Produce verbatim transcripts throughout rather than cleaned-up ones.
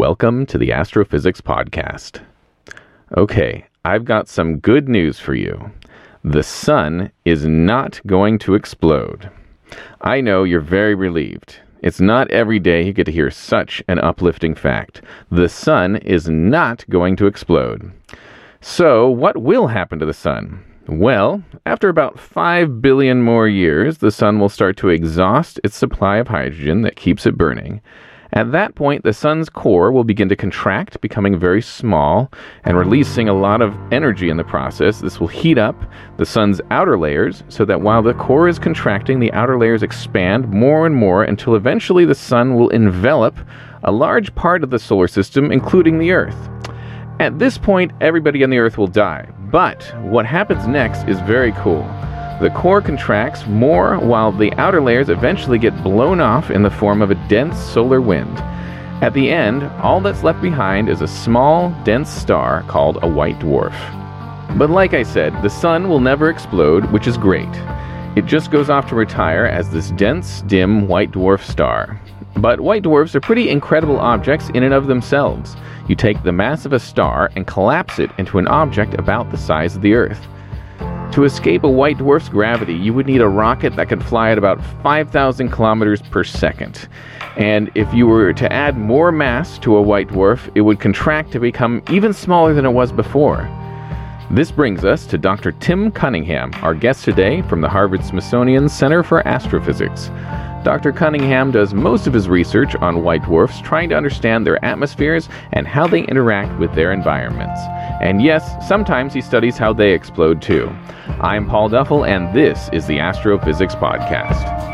Welcome to the Astrophysics Podcast. Okay, I've got some good news for you. The sun is not going to explode. I know you're very relieved. It's not every day you get to hear such an uplifting fact. The sun is not going to explode. So, what will happen to the sun? Well, after about five billion more years, the sun will start to exhaust its supply of hydrogen that keeps it burning. At that point, the sun's core will begin to contract, becoming very small and releasing a lot of energy in the process. This will heat up the sun's outer layers so that while the core is contracting, the outer layers expand more and more until eventually the sun will envelop a large part of the solar system, including the Earth. At this point, everybody on the Earth will die. But what happens next is very cool. The core contracts more while the outer layers eventually get blown off in the form of a dense solar wind. At the end, all that's left behind is a small, dense star called a white dwarf. But like I said, the sun will never explode, which is great. It just goes off to retire as this dense, dim white dwarf star. But white dwarfs are pretty incredible objects in and of themselves. You take the mass of a star and collapse it into an object about the size of the Earth. To escape a white dwarf's gravity, you would need a rocket that could fly at about five thousand kilometers per second. And if you were to add more mass to a white dwarf, it would contract to become even smaller than it was before. This brings us to Doctor Tim Cunningham, our guest today from the Harvard-Smithsonian Center for Astrophysics. Doctor Cunningham does most of his research on white dwarfs, trying to understand their atmospheres and how they interact with their environments. And yes, sometimes he studies how they explode too. I'm Paul Duffel, and this is the Astrophysics Podcast.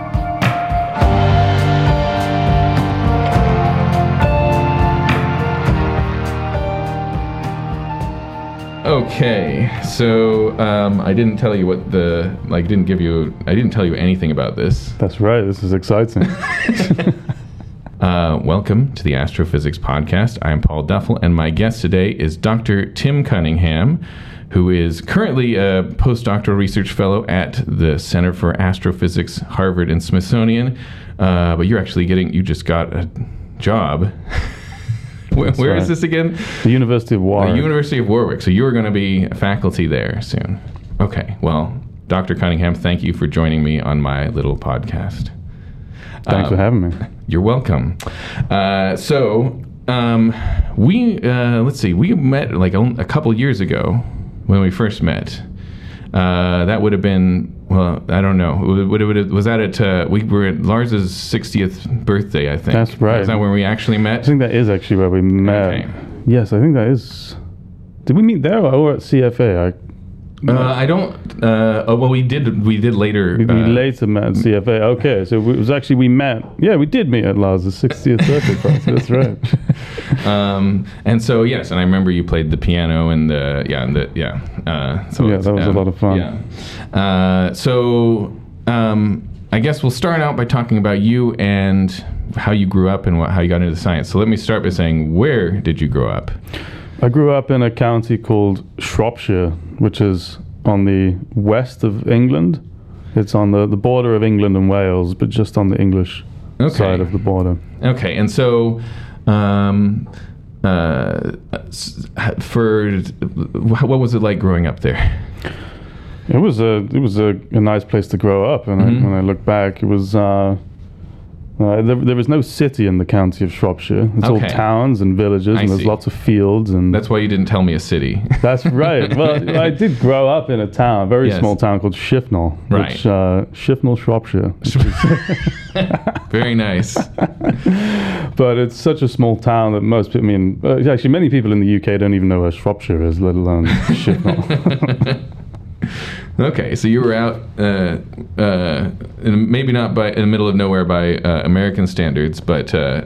Okay, so um, I didn't tell you what the, like, didn't give you, I didn't tell you anything about this. That's right, this is exciting. uh, welcome to the Astrophysics Podcast. I'm Paul Duffel, and my guest today is Doctor Tim Cunningham, who is currently a postdoctoral research fellow at the Center for Astrophysics, Harvard and Smithsonian. Uh, but you're actually getting, you just got a job. Where, where right. is this again? The University of Warwick. The University of Warwick. So you're going to be faculty there soon. Okay. Well, Doctor Cunningham, thank you for joining me on my little podcast. Thanks um, for having me. You're welcome. Uh, so um, we, uh, let's see, we met like a, a couple years ago when we first met. Uh, that would have been, well, I don't know. Would, would, would, was that at, uh, we were at Lars's sixtieth birthday, I think. That's right. Is that where we actually met? I think that is actually where we met. Okay. Yes, I think that is. Did we meet there or at C F A? I, Uh, I don't. Uh, oh, well, we did. We did later. We, we uh, later met at C F A. Okay, so it was actually we met. Yeah, we did meet at Lars's sixtieth birthday party. That's right. um, and so yes, and I remember you played the piano and the yeah and the yeah. Uh, so yeah, that was um, a lot of fun. Yeah. Uh, so um, I guess we'll start out by talking about you and how you grew up and what, how you got into science. So let me start by saying, where did you grow up? I grew up in a county called Shropshire, which is on the west of England. It's on the, the border of England and Wales, but just on the English okay. side of the border. Okay, and so um, uh, for what was it like growing up there? It was a it was a, a nice place to grow up, and mm-hmm. I, when I look back, it was. Uh, Uh, there, there was no city in the county of Shropshire. It's okay. all towns and villages, I and there's see. lots of fields. And that's why you didn't tell me a city. That's right. Well, I did grow up in a town, a very yes. small town called Shifnal, right. which uh, Shifnal, Shropshire. Very nice. But it's such a small town that most people, I mean, uh, actually many people in the U K don't even know where Shropshire is, let alone Shifnal. Okay, so you were out, uh, uh, in, maybe not by in the middle of nowhere by uh, American standards, but uh,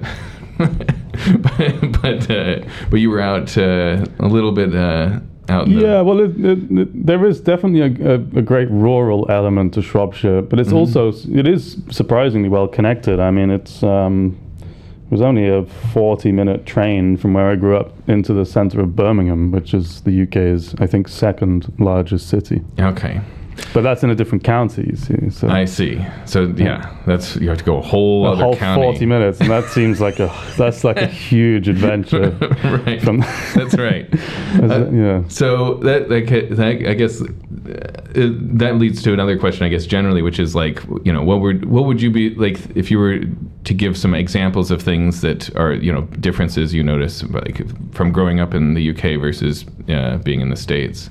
but but, uh, but you were out uh, a little bit uh, out. In yeah, the well, it, it, it, there is definitely a, a, a great rural element to Shropshire, but it's mm-hmm. also it is surprisingly well connected. I mean, it's. Um, It was only a forty-minute train from where I grew up into the centre of Birmingham, which is the U K's, I think, second largest city. Okay. But that's in a different county, you see. So I see. So yeah, that's you have to go a whole a other whole county. forty minutes, and that seems like a that's like a huge adventure. Right. From That's right. uh, yeah. So that, that, ca- that I guess uh, it, that leads to another question, I guess, generally, which is like, you know, what would what would you be like if you were to give some examples of things that are, you know, differences you notice, like from growing up in the U K versus uh, being in the States?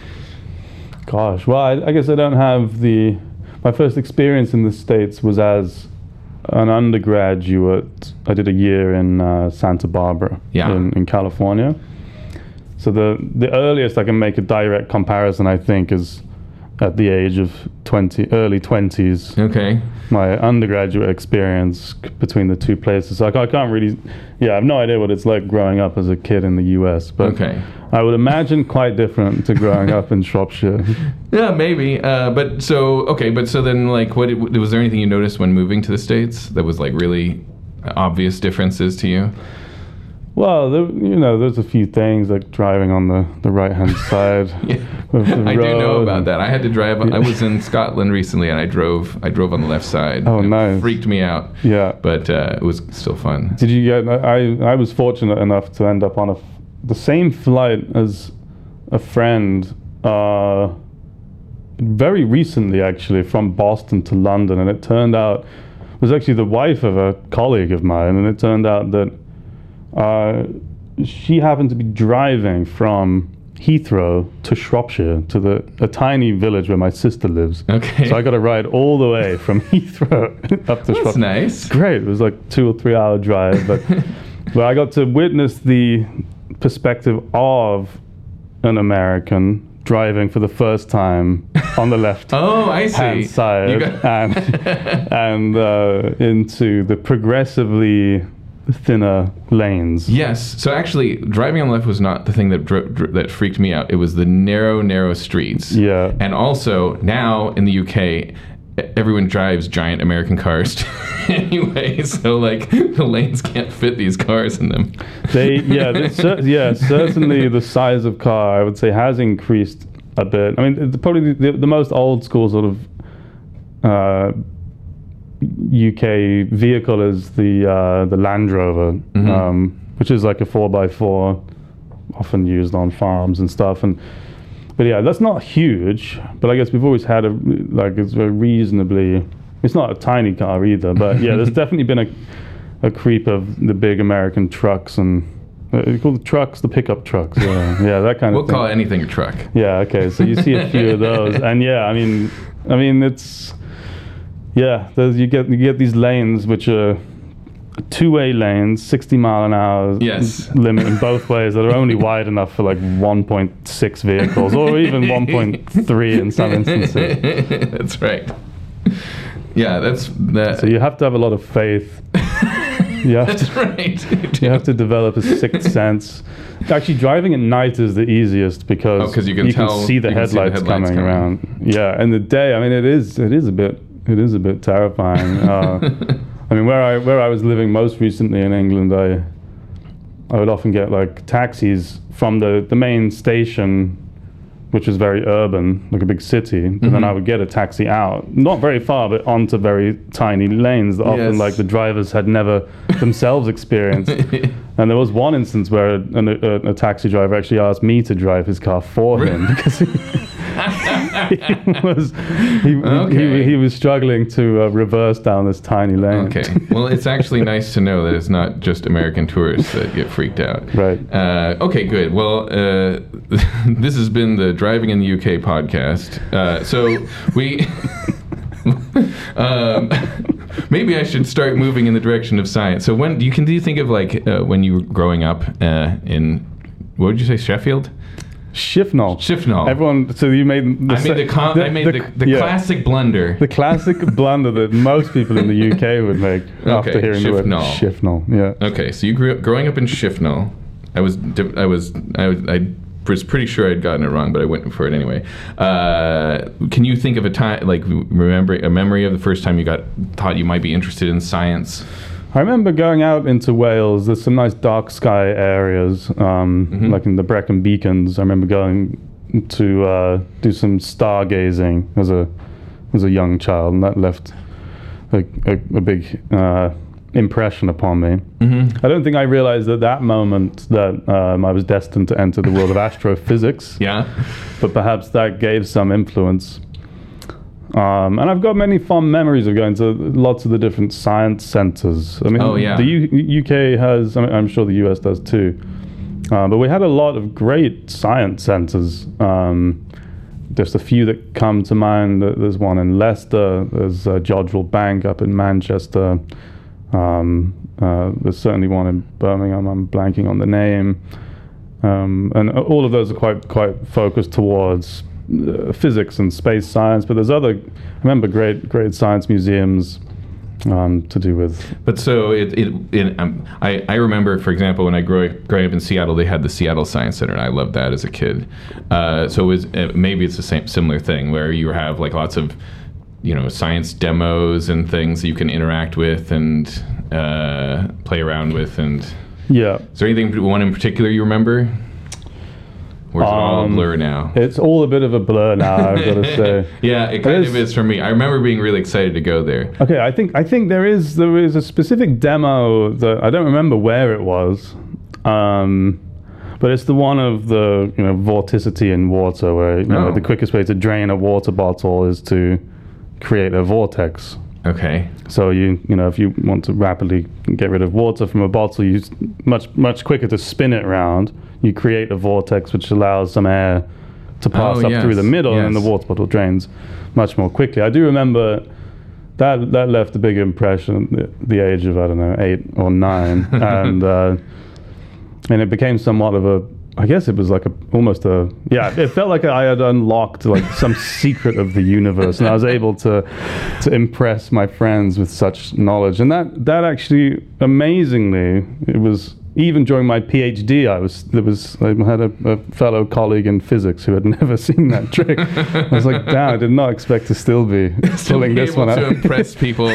Gosh, well, I, I guess I don't have the. My first experience in the States was as an undergraduate. I did a year in uh, Santa Barbara, Yeah. in, in California. So the the earliest I can make a direct comparison, I think, is at the age of twenty, early twenties. Okay. My undergraduate experience c- between the two places. So I, ca- I can't really, yeah, I have no idea what it's like growing up as a kid in the U S. But Okay. I would imagine quite different to growing up in Shropshire. Yeah, maybe. Uh, but so okay, but so then like, what was there anything you noticed when moving to the States that was like really obvious differences to you? Well, there, you know, there's a few things like driving on the, the right hand side. Yeah. of the I do know road about and- that. I had to drive. I was in Scotland recently, and I drove. I drove on the left side. Oh, It nice. Freaked me out, Yeah. but uh, it was still fun. Did you get? I I was fortunate enough to end up on a f- the same flight as a friend. Uh, very recently, actually, from Boston to London, and it turned out it was actually the wife of a colleague of mine, and it turned out that uh, she happened to be driving from Heathrow to Shropshire, to the a tiny village where my sister lives. Okay. So I got to ride all the way from Heathrow up to That's Shropshire. nice. Great. It was like two or three hour drive, but but I got to witness the perspective of an American driving for the first time on the left Oh, I see. hand side You got- and and uh, into the progressively thinner lanes. Yes. So actually, driving on the left was not the thing that dro- dr- that freaked me out. It was the narrow, narrow streets. Yeah. And also now in the U K, e- everyone drives giant American cars anyway. So like the lanes can't fit these cars in them. They yeah they cer- yeah certainly the size of car I would say has increased a bit. I mean it's probably the, the most old school sort of uh, U K vehicle is the uh, the Land Rover, Mhm. um, which is like a four by four, often used on farms and stuff. And but yeah, that's not huge. But I guess we've always had a like it's a reasonably. It's not a tiny car either. But yeah, there's definitely been a a creep of the big American trucks and. Uh, you call the trucks the pickup trucks, yeah, yeah, that kind We'll of thing. call anything a truck. Yeah, okay. So you see a few of those, and yeah, I mean, I mean, it's yeah. There's, you get you get these lanes which are two-way lanes, sixty mile an hour Yes. limit in both ways that are only wide enough for like one point six vehicles, or even one point three in some instances. That's right. Yeah, that's that. So you have to have a lot of faith. You have That's to, right. you have to develop a sixth sense. Actually, driving at night is the easiest because Oh, 'cause you can tell- see the you can see the headlights headlights coming coming. around. Yeah, in the day, I mean, it is it is a bit it is a bit terrifying. Uh, I mean, where I where I was living most recently in England, I I would often get like taxis from the the main station, which is very urban, like a big city. And then Mhm. I would get a taxi out, not very far, but onto very tiny lanes that often Yes. like the drivers had never themselves experienced. And there was one instance where a, a, a taxi driver actually asked me to drive his car for him because he, he was he, Okay. he, he was struggling to uh, reverse down this tiny lane. Okay. Well, it's actually nice to know that it's not just American tourists that get freaked out. Right. Uh, okay, good. Well, uh, this has been the Driving in the U K podcast. Uh, so we. um, maybe I should start moving in the direction of science. So when do you can do you think of like uh, when you were growing up uh, in what did you say Sheffield? Shifnal. Shifnal. Everyone. So you made. The I made the, con- I made the, the yeah. classic blunder. The classic blunder that most people in the U K would make after Okay, hearing the word Shifnal. Shifnal. Yeah. Okay, so you grew up growing up in Shifnal. I was di- I was I, was- I was pretty sure I'd gotten it wrong, but I went for it anyway. Uh, can you think of a time, like remember a memory of the first time you got thought you might be interested in science? I remember going out into Wales. There's some nice dark sky areas, um, Mhm. like in the Brecon Beacons. I remember going to uh, do some stargazing as a as a young child, and that left a, a, a big uh, impression upon me. Mm-hmm. I don't think I realized at that moment that um, I was destined to enter the world of astrophysics. Yeah. But perhaps that gave some influence. Um, and I've got many fond memories of going to lots of the different science centers. I mean, Oh, yeah. the U- UK has, I mean, I'm sure the U S does too. Uh, but we had a lot of great science centers. Um, There's a few that come to mind. There's one in Leicester. There's uh, Jodrell Bank up in Manchester. Um, uh, there's certainly one in Birmingham. I'm blanking on the name. Um, and all of those are quite quite focused towards uh, physics and space science. But there's other, I remember great great science museums um, to do with. But so it, it, it um, I, I remember, for example, when I grew growing up in Seattle, they had the Seattle Science Center, and I loved that as a kid. Uh, so it was uh, maybe it's the same similar thing where you have like lots of, you know, science demos and things that you can interact with and uh, play around with. And Yeah. is there anything one in particular you remember? Or is it all a Um, blur now? It's all a bit of a blur now, I've got to say. Yeah, it kind It of is- is for me. I remember being really excited to go there. Okay, I think I think there is there is a specific demo that I don't remember where it was, um, but it's the one of the you know vorticity in water, where you know Oh. the quickest way to drain a water bottle is to create a vortex. Okay. So you you know if you want to rapidly get rid of water from a bottle, you s- much much quicker to spin it round. You create a vortex which allows some air to pass Oh, up yes, through the middle, and then yes. the water bottle drains much more quickly. I do remember that that left a big impression at the age of I don't know eight or nine, and uh, and it became somewhat of a. I guess it was like a almost a yeah. It felt like I had unlocked like some secret of the universe, and I was able to to impress my friends with such knowledge. And that that actually amazingly, it was even during my PhD. I was there was I had a, a fellow colleague in physics who had never seen that trick. I was like, damn, I did not expect to still be Still pulling be this able one to out. impress people.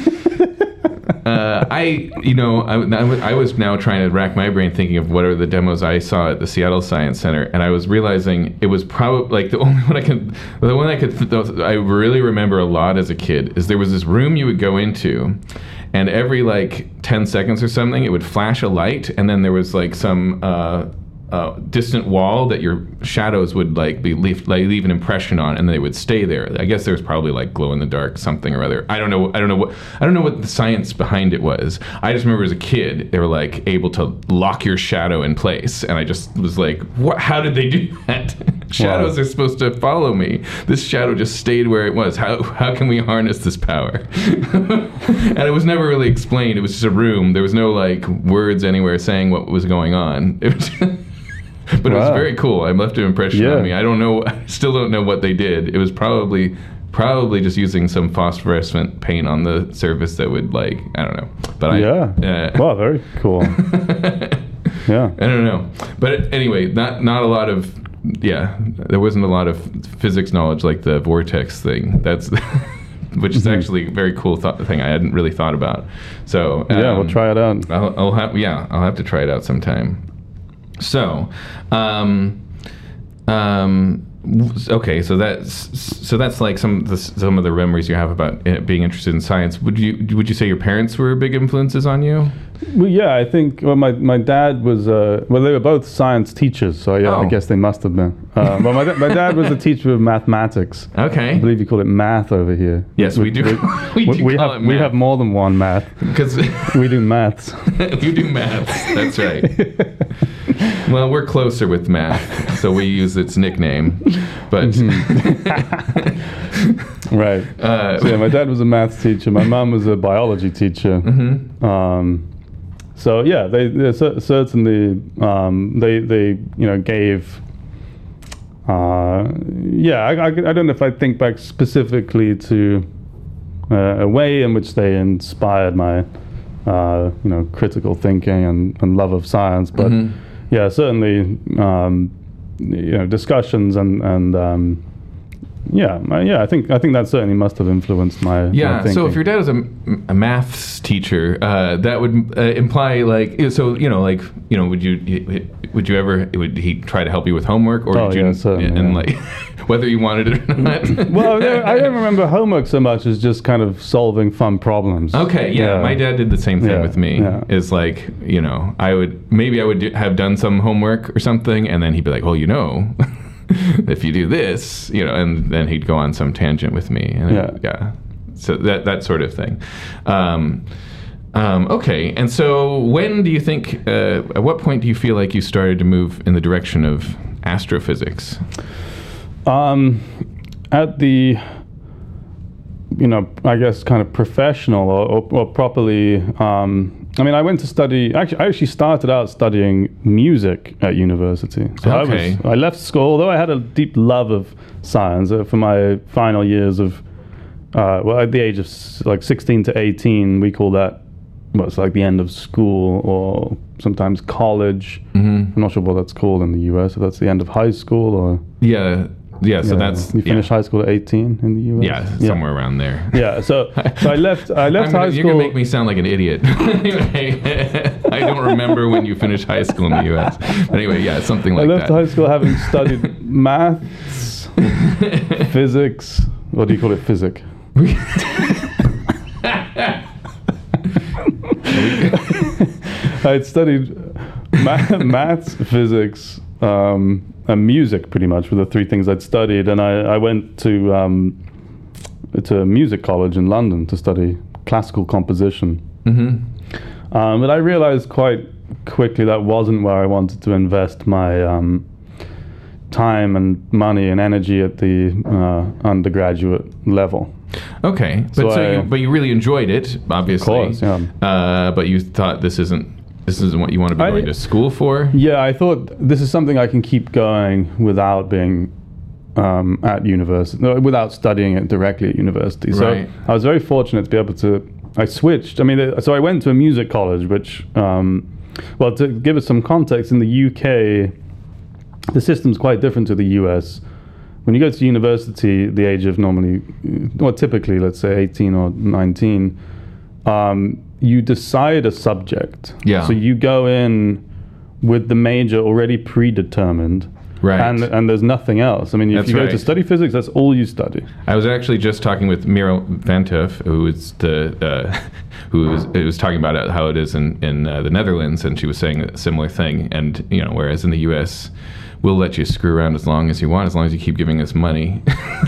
Uh, I, you know, I, I was- I was now trying to rack my brain thinking of what are the demos I saw at the Seattle Science Center, and I was realizing it was probably like the only one I could, the one I could, th- I really remember a lot as a kid is there was this room you would go into, and every like ten seconds or something, it would flash a light, and then there was like some uh, uh, distant wall that your shadows would like be leave, like leave an impression on, and they would stay there. I guess there was probably like glow in the dark something or other. I don't know. I don't know what. I don't know what the science behind it was. I just remember as a kid, they were like able to lock your shadow in place, and I just was like, "What? How did they do that?" Shadows are supposed to follow me. This shadow just stayed where it was. How how can we harness this power? And it was never really explained. It was just a room. There was no like words anywhere saying what was going on. It was but it was Wow. very cool. I left an impression Yeah. on me. I don't know. I still don't know what they did. It was probably probably just using some phosphorescent paint on the surface that would like I don't know. But I Yeah. uh, Wow, very cool. Yeah. I don't know. But anyway, not not a lot of yeah. There wasn't a lot of physics knowledge like the vortex thing. That's which is Mhm. actually a very cool th- thing I hadn't really thought about. So Yeah, um, we'll try it out. I'll, I'll have yeah, I'll have to try it out sometime. So, um, um, w- okay, so that's so that's like some of the, some of the memories you have about it being interested in science. Would you would you say your parents were big influences on you? Well, yeah, I think well, my my dad was uh, well, they were both science teachers, so yeah, Oh. I guess they must have been. Uh, but my da- my dad was a teacher of mathematics. I Okay. believe you call it math over here. Yes, we do. we do we call have it we math. have more than one math. Because We do maths. you do maths. That's right. Well, we're closer with math, so we use its nickname. But Right. uh, So yeah, my dad was a maths teacher. My mum was a biology teacher. mhm. Um, so yeah, they, they cer- certainly um, they they you know gave. Uh, yeah, I, I, I don't know if I think back specifically to uh, a way in which they inspired my uh, you know critical thinking and, and love of science, but Mhm. yeah, certainly um, you know discussions and and um, yeah, my- yeah. I think I think that certainly must have influenced my my Yeah. thinking. So if your dad was a, a maths teacher, uh, that would uh, imply like so you know like you know would you would you ever would he try to help you with homework or Oh, did you yeah, certainly, and yeah. like whether you wanted it or not? Well, no, I don't remember homework so much as just kind of solving fun problems. Okay, yeah, Yeah. my dad did the same thing Yeah, with me. yeah. Is like, you know, I would maybe I would do, have done some homework or something, and then he'd be like, "Well, you know, if you do this, you know," and then he'd go on some tangent with me. And Yeah. yeah. So that that sort of thing. Um, um, okay, and so when do you think? Uh, at what point do you feel like you started to move in the direction of astrophysics? Um, at the, you know, I guess kind of professional or, or, or properly. Um, I mean, I went to study. Actually, I actually started out studying music at university. So Okay. I was. I left school, although I had a deep love of science. Uh, for my final years of, uh, well, at the age of s- like sixteen to eighteen, we call that. Well, it's like the end of school or sometimes college. Mm-hmm. I'm not sure what that's called in the U S. If that's the end of high school or. Yeah, yeah. So Yeah, that's you finish yeah, high school at eighteen in the U S. yeah, somewhere around there. Yeah. So so I left I left I'm gonna- high You're gonna school. make me sound like an idiot. Anyway, I don't remember when you finished high school in the U S. But anyway, yeah, something I like left that. high school having studied maths, physics. What do you call it? Physic. I had studied ma- maths, physics, um, and music pretty much were the three things I'd studied. And I, I went to um, to music college in London to study classical composition. Mm-hmm. Um, but I realized quite quickly that wasn't where I wanted to invest my um, time and money and energy at the uh, undergraduate level. Okay, but So so, I- you, but you really enjoyed it, obviously. Of course, yeah. Uh, but you thought this isn't this isn't what you want to be I- going to school for. Yeah, I thought this is something I can keep going without being um, at university, no, without studying it directly at university. So Right. I was very fortunate to be able to. I switched. I mean, uh, so I went to a music college, which, um, well, to give it some context, in the U K, the system's quite different to the U S. When you go to university, the age of normally, or typically, let's say eighteen or nineteen, um, you decide a subject. Yeah. So you go in with the major already predetermined. Right. And and there's nothing else. I mean, if That's you go right. to study physics, that's all you study. I was actually just talking with Miro Van Tuff, who is the uh, who was, it was talking about how it is in in uh, the Netherlands, and she was saying a similar thing. And you know, whereas in the U S, we'll let you screw around as long as you want, as long as you keep giving us money.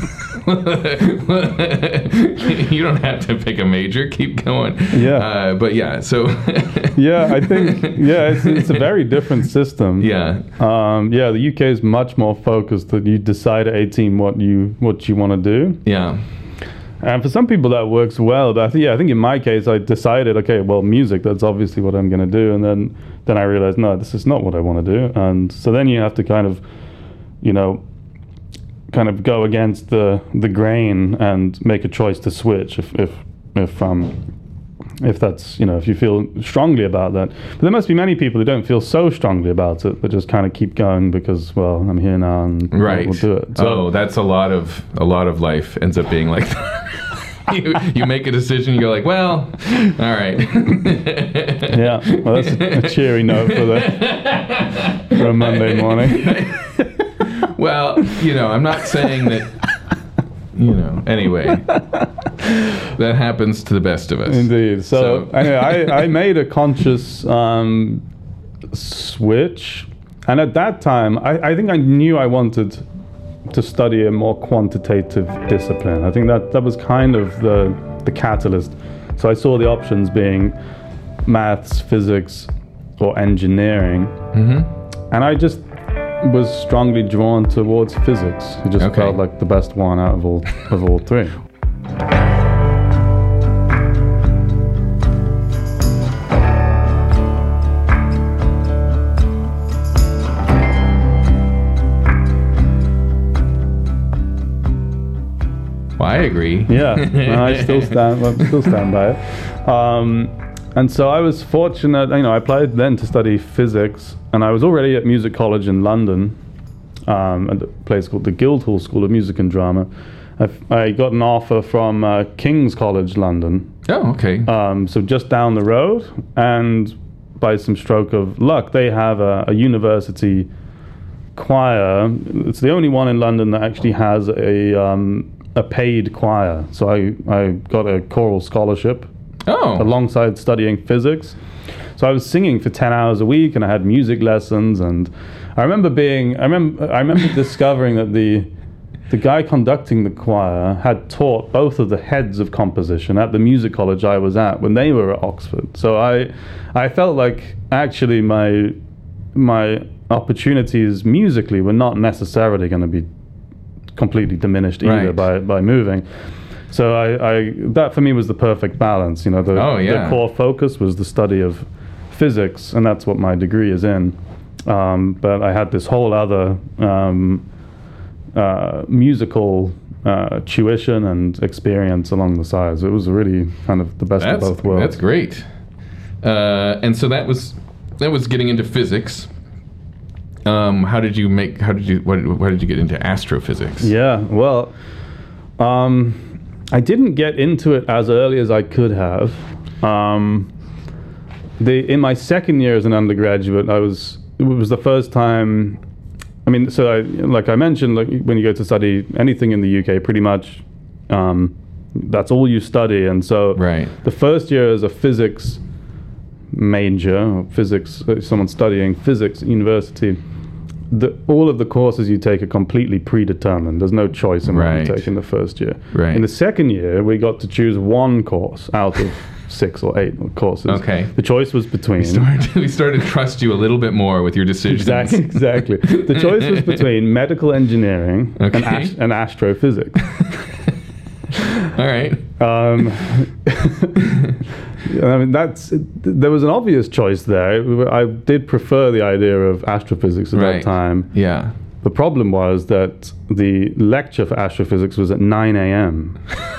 You don't have to pick a major; keep going. Yeah. Uh, but yeah, so Yeah, I think yeah, it's, it's a very different system. yeah, Um, yeah, the U K is much more focused that you decide at eighteen what you what you want to do. yeah, And for some people that works well, but I think, yeah, I think in my case I decided, okay, well, music, that's obviously what I'm going to do, and then then I realized, no, this is not what I want to do, and so then you have to kind of, you know, kind of go against the the grain and make a choice to switch if if if um if that's, you know, if you feel strongly about that. But there must be many people who don't feel so strongly about it, but just kind of keep going because, well, I'm here now and right. we'll do it. So, oh, that's a lot of a lot of life ends up being like that. you you make a decision, you go like, well, all right. yeah, well, that's a, a cheery note for the for a Monday morning. Well, you know, I'm not saying that. You know, anyway, that happens to the best of us. Indeed. So, So- anyway, I, I made a conscious um, switch, and at that time, I, I think I knew I wanted to study a more quantitative discipline. I think that that was kind of the the catalyst. So I saw the options being maths, physics, or engineering, Mm-hmm. and I just was strongly drawn towards physics. It just Okay. felt like the best one out of all of all three. Well, I agree. Yeah, no, I still stand. I still stand by it. Um, and so I was fortunate. You know, I applied then to study physics, and I was already at music college in London. um, at a place called the Guildhall School of Music and Drama. I've, I got an offer from uh, King's College London. Oh, okay. Um, so just down the road, and by some stroke of luck, they have a, a university choir. It's the only one in London that actually has a um, a paid choir. So I, I got a choral scholarship Oh. alongside studying physics. So I was singing for ten hours a week, and I had music lessons. And I remember being, I remember, I remember discovering that the the guy conducting the choir had taught both of the heads of composition at the music college I was at when they were at Oxford. So I, I felt like actually my my opportunities musically were not necessarily going to be completely diminished either Right. by by moving. So I, I that for me was the perfect balance. You know, the, Oh, yeah. the core focus was the study of physics, and that's what my degree is in. Um, but I had this whole other um, uh, musical uh, tuition and experience along the side. So it was really kind of the best That's, of both worlds. that's great. Uh, and so that was that was getting into physics. Um, how did you make? How did you? What, why did you get into astrophysics? Yeah, well, um, I didn't get into it as early as I could have. Um, the in my second year as an undergraduate, I was it was the first time. I mean, so I, like I mentioned, like when you go to study anything in the U K, pretty much um, that's all you study, and so Right. the first year as a physics major, or physics, uh, someone studying physics at university. The, all of the courses you take are completely predetermined. There's no choice in what Right. you take in the first year. Right. In the second year, we got to choose one course out of six or eight courses. Okay. The choice was between... We started, we started to trust you a little bit more with your decisions. Exactly. exactly. The choice was between medical engineering Okay. and, ast- and astrophysics. All right. Um, I mean, that's there was an obvious choice there. I did prefer the idea of astrophysics at Right. that time. Yeah. The problem was that the lecture for astrophysics was at nine a.m.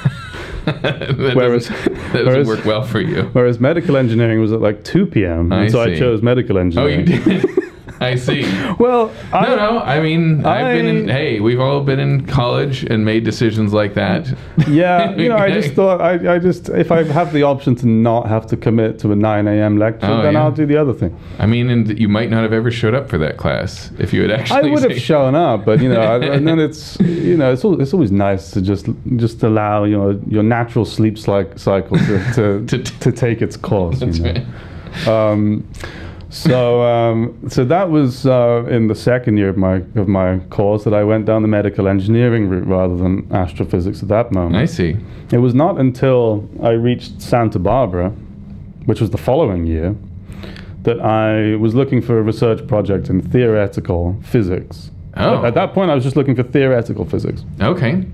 that Whereas- doesn't, that doesn't whereas- work well for you. Whereas medical engineering was at like two p.m. I and so see. I chose medical Oh, engineering. you did. I see. Well, I, No, no. I mean, I've been in. I- Hey, we've all been in college and made decisions like that. yeah, you know, I just Okay. thought I, I just if I have the option to not have to commit to a nine a.m. lecture, Oh, then yeah. I'll do the other thing. I mean, and you might not have ever showed up for that class if you had I actually. would have say- shown up, but you know, I, and then it's you know, it's al- it's always nice to just just allow you know your natural sleep cy- cycle to to, To- to take its course. That's you know? right. Um, so um, so that was uh, in the second year of my of my course that I went down the medical engineering route rather than astrophysics at that moment. I see. It was not until I reached Santa Barbara, which was the following year, that I was looking for a research project in theoretical physics. Oh. At that point, I was just looking for theoretical physics. Okay.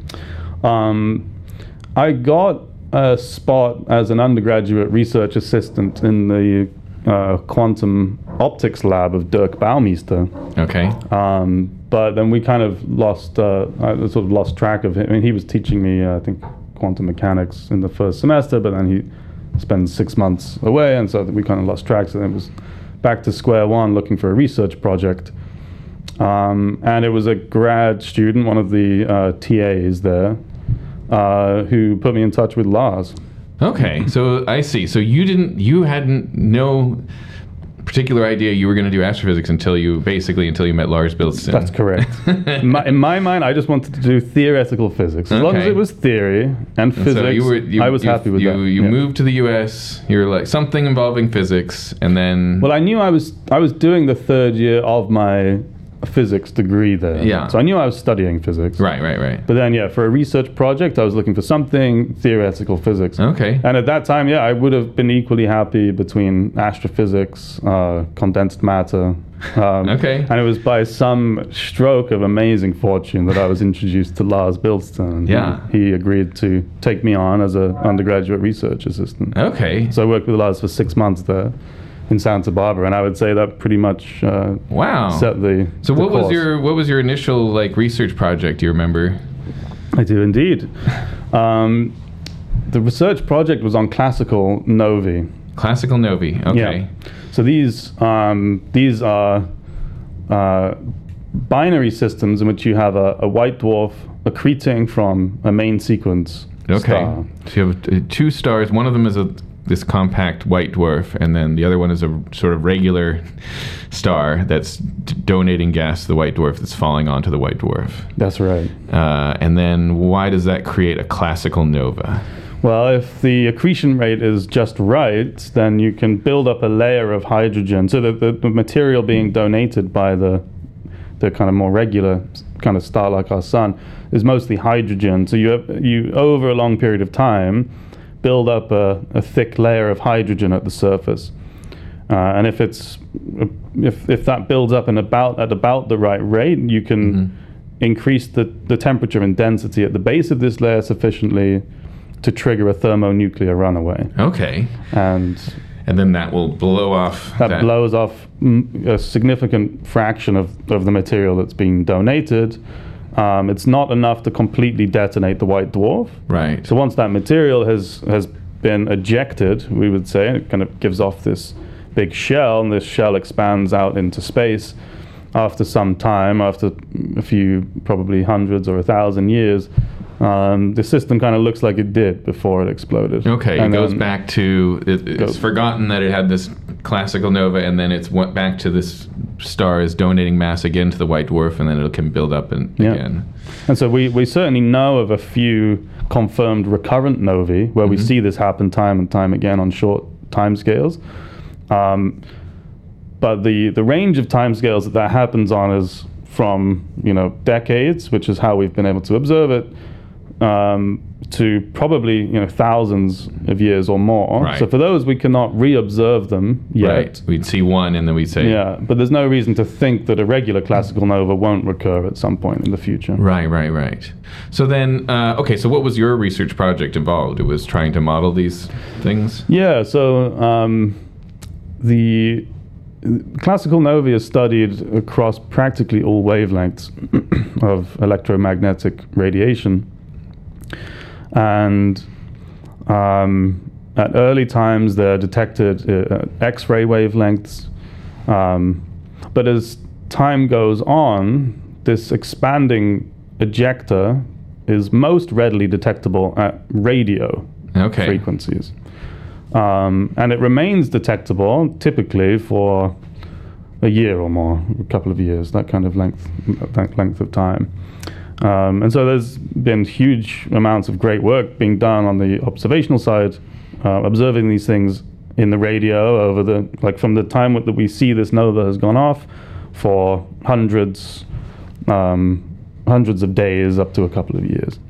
Um, I got a spot as an undergraduate research assistant in the uh, quantum optics lab of Dirk Baumeister. Okay. Um, but then we kind of lost, uh, I sort of lost track of him. I mean, he was teaching me, uh, I think, quantum mechanics in the first semester, but then he spent six months away, and so we kind of lost track. So then it was back to square one, looking for a research project. Um, and it was a grad student, one of the uh, T As there, uh, who put me in touch with Lars. Okay. So I see. So you didn't. You hadn't no particular idea you were going to do astrophysics until you basically until you met Lars Bilston. That's correct. in, my, in my mind, I just wanted to do theoretical physics. As long as Okay. it was theory and And physics, so you were, you, I was you, happy with you, that. You Yeah. moved to the U S. You were like something involving physics, and then Well, I knew I was I was doing the third year of my physics degree there. Yeah. So I knew I was studying physics. right, right, right. But then, yeah, for a research project, I was looking for something theoretical physics. Okay. And at that time, yeah, I would have been equally happy between astrophysics, uh, condensed matter. Um, Okay. And it was by some stroke of amazing fortune that I was introduced to Lars Bilston. And Yeah. He, he agreed to take me on as an undergraduate research assistant. Okay. So I worked with Lars for six months there in Santa Barbara, and I would say that pretty much uh, Wow. set the. So the what was course. your what was your initial like research project? Do you remember? I do indeed. Um, the research project was on classical novae. Classical novae. Okay. Yeah. So these um, these are uh, binary systems in which you have a, a white dwarf accreting from a main sequence Okay. star. So you have uh, two stars. One of them is a this compact white dwarf, and then the other one is a sort of regular star that's d- donating gas to the white dwarf that's falling onto the white dwarf. That's right. Uh, and then why does that create a classical nova? Well, if the accretion rate is just right, then you can build up a layer of hydrogen. So that the, the material being donated by the the kind of more regular kind of star like our sun is mostly hydrogen. So you have, you over a long period of time build up a, a thick layer of hydrogen at the surface. Uh, and if it's if if that builds up in about at about the right rate, you can mm-hmm. increase the, the temperature and density at the base of this layer sufficiently to trigger a thermonuclear runaway. Okay. And and then that will blow off. That, that blows off a significant fraction of, of the material that's being donated. Um, it's not enough to completely detonate the white dwarf. Right. So once that material has has been ejected, we would say, it kind of gives off this big shell, and this shell expands out into space. After some time, after a few, probably hundreds or a thousand years, um, the system kind of looks like it did before it exploded. Okay, and it goes back to, it, it's goes, forgotten that it had this classical nova, and then it's went back to this star is donating mass again to the white dwarf, and then it can build up and, yeah. again. And so we, we certainly know of a few confirmed recurrent novae where mm-hmm. we see this happen time and time again on short timescales. Um, but the, the range of timescales that that happens on is from, you know, decades, which is how we've been able to observe it, um, to probably, you know, thousands of years or more. Right. So for those, we cannot re-observe them yet. Right. We'd see one and then we'd say... Yeah, but there's no reason to think that a regular classical nova won't recur at some point in the future. Right, right, right. So then, uh, okay, so what was your research project involved? It was trying to model these things? Yeah, so um, the classical novae is studied across practically all wavelengths of electromagnetic radiation. And um, at early times, they're detected at X-ray wavelengths. Um, but as time goes on, this expanding ejector is most readily detectable at radio okay. frequencies. Um, and it remains detectable typically for a year or more, a couple of years, that kind of length, that length of time. Um, and so there's been huge amounts of great work being done on the observational side, uh, observing these things in the radio over the, like from the time that we see this nova has gone off for hundreds, um, hundreds of days up to a couple of years.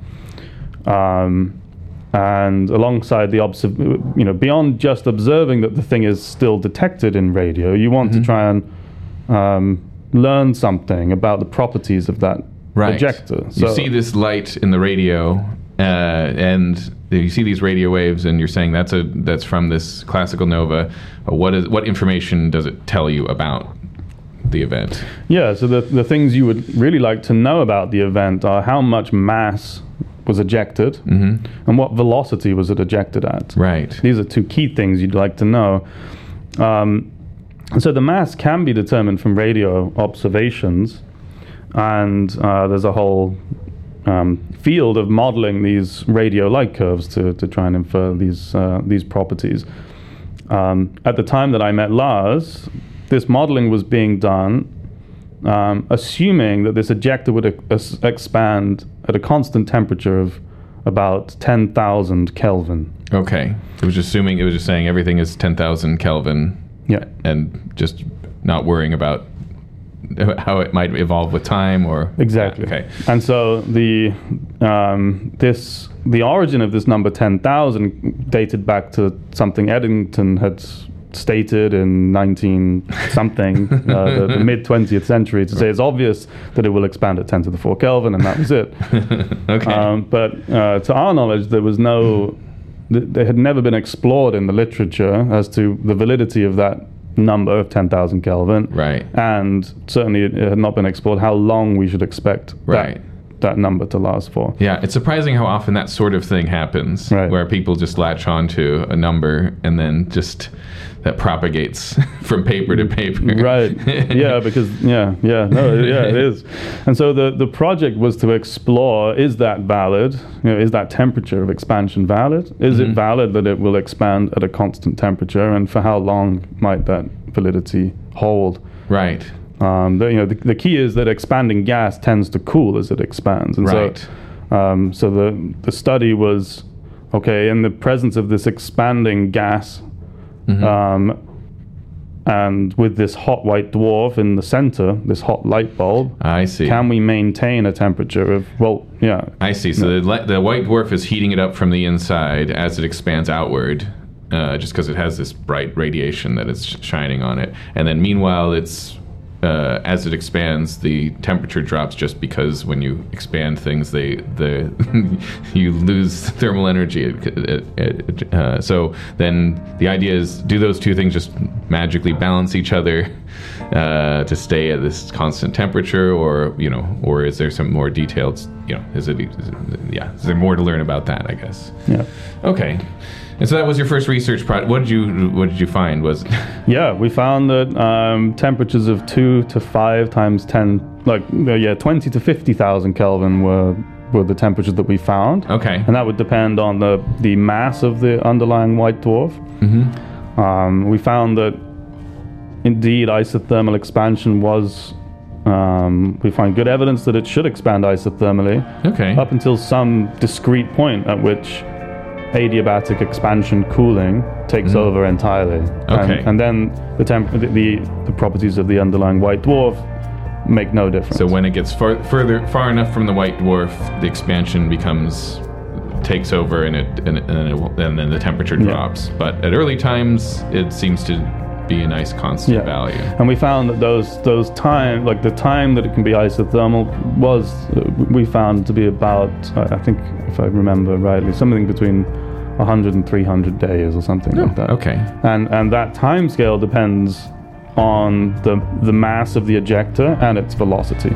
Um, and alongside the, observ- you know, beyond just observing that the thing is still detected in radio, you want mm-hmm. to try and um, learn something about the properties of that right. ejector. So you see this light in the radio, uh, and you see these radio waves, and you're saying that's a that's from this classical nova. What is what information does it tell you about the event? Yeah, so the the things you would really like to know about the event are how much mass was ejected mm-hmm. and what velocity was it ejected at. Right. These are two key things you'd like to know. Um, so the mass can be determined from radio observations. And uh, there's a whole um, field of modeling these radio light curves to, to try and infer these uh, these properties. Um, at the time that I met Lars, this modeling was being done um, assuming that this ejector would e- expand at a constant temperature of about ten thousand Kelvin. Okay. It was assuming, it was just saying everything is ten thousand Kelvin. Yeah. And just not worrying about how it might evolve with time, or exactly. Yeah, okay. And so the um, this the origin of this number ten thousand dated back to something Eddington had stated in nineteen something, uh, the, the mid twentieth century, to say it's obvious that it will expand at ten to the four Kelvin, and that was it. Okay. Um, but uh, to our knowledge, there was no, th- they had never been explored in the literature as to the validity of that number of ten thousand Kelvin. Right. And certainly it had not been explored how long we should expect right. that number to last for. Yeah, it's surprising how often that sort of thing happens, Right. where people just latch onto a number and then just that propagates from paper to paper. Right. Yeah, because yeah, yeah, no, yeah, it is. And so the the project was to explore: is that valid? You know, is that temperature of expansion valid? Is Mm-hmm. it valid that it will expand at a constant temperature, and for how long might that validity hold? Right. Um, the, you know, the, the key is that expanding gas tends to cool as it expands, and Right. so um, so the the study was okay in the presence of this expanding gas. Mm-hmm. Um, and with this hot white dwarf in the center, this hot light bulb, I see. can we maintain a temperature of, well, yeah. I see. So the, li- the white dwarf is heating it up from the inside as it expands outward, uh, just because it has this bright radiation that is sh- shining on it. And then meanwhile, it's uh, as it expands, the temperature drops just because when you expand things, they the you lose thermal energy. It, it, it, uh, so then the idea is, do those two things just magically balance each other uh, to stay at this constant temperature, or you know, or is there some more detailed, you know, is it, is it yeah, is there more to learn about that? I guess. Yeah. Okay. And so that was your first research project. What did you What did you find? Was Yeah, we found that um, temperatures of two to five times ten, like uh, yeah, twenty to fifty thousand Kelvin were were the temperatures that we found. okay. And that would depend on the the mass of the underlying white dwarf. Mm-hmm. Um, we found that indeed isothermal expansion was. Um, we find good evidence that it should expand isothermally Okay. up until some discrete point at which adiabatic expansion cooling takes over entirely. Okay. And, and then the, temp- the, the the properties of the underlying white dwarf make no difference. So when it gets far, further far enough from the white dwarf, the expansion becomes takes over, and it and, and, it, will- and then the temperature drops. But at early times, it seems to be a nice constant Yeah. value. And we found that those those time, like the time that it can be isothermal, was uh, we found to be about, uh, I think, if I remember rightly, something between one hundred and three hundred days or something like that. Okay. And and that time scale depends on the the mass of the ejector and its velocity.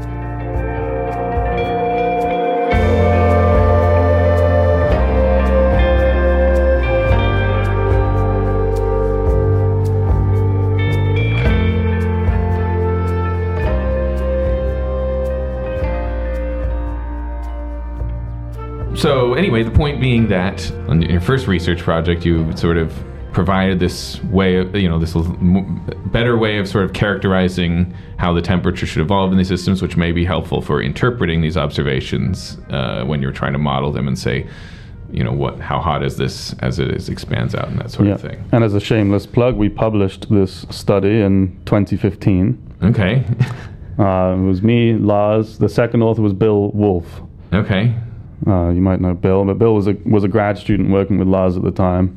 So anyway, the point being that on your first research project, you sort of provided this way of, you know, this l- m- better way of sort of characterizing how the temperature should evolve in these systems, which may be helpful for interpreting these observations uh, when you're trying to model them and say, you know, what, how hot is this as it is expands out and that sort of thing. And as a shameless plug, we published this study in twenty fifteen. Okay. Uh, it was me, Lars. The second author was Bill Wolf. Okay. Uh, you might know Bill, but Bill was a was a grad student working with Lars at the time.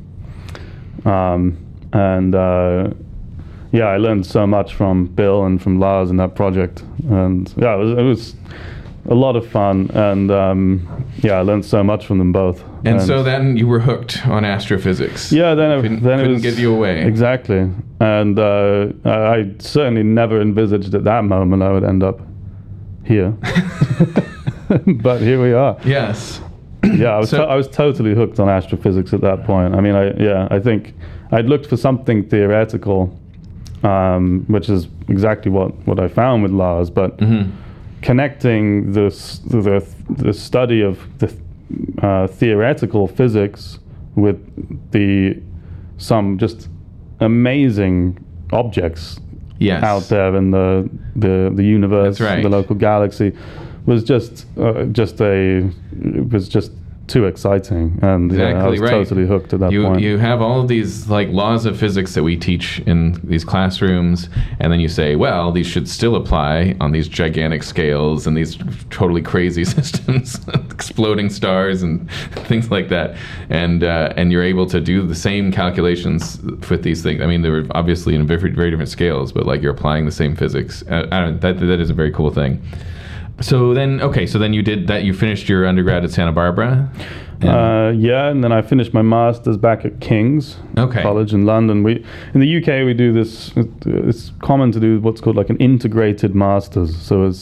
Um, and uh, yeah, I learned so much from Bill and from Lars in that project. And yeah, it was, it was a lot of fun. And um, yeah, I learned so much from them both. And, so then you were hooked on astrophysics. yeah, then it, Couldn't, then it couldn't was give you away. exactly. And uh, I, I certainly never envisaged at that moment I would end up here. But here we are. Yes. Yeah, I was So- to- I was totally hooked on astrophysics at that point. I mean, I yeah, I think I'd looked for something theoretical, um, which is exactly what, what I found with Lars. But Mm-hmm. connecting this the the study of the uh, theoretical physics with the some just amazing objects Yes. out there in the the, the universe, That's right. the local galaxy, was just uh, just a it was just too exciting, and yeah, I Exactly was right. totally hooked at that you, point. You have all of these like laws of physics that we teach in these classrooms, and then you say, well, these should still apply on these gigantic scales and these totally crazy systems, exploding stars and things like that, and uh, and you're able to do the same calculations with these things. I mean, they were obviously in very very different scales, but like you're applying the same physics. I, I don't know, that that is a very cool thing. So then, okay, so then you did that. You finished your undergrad at Santa Barbara. And- Uh, yeah, and then I finished my master's back at King's Okay. College in London. We in the U K we do this. It's common to do what's called like an integrated master's. So it's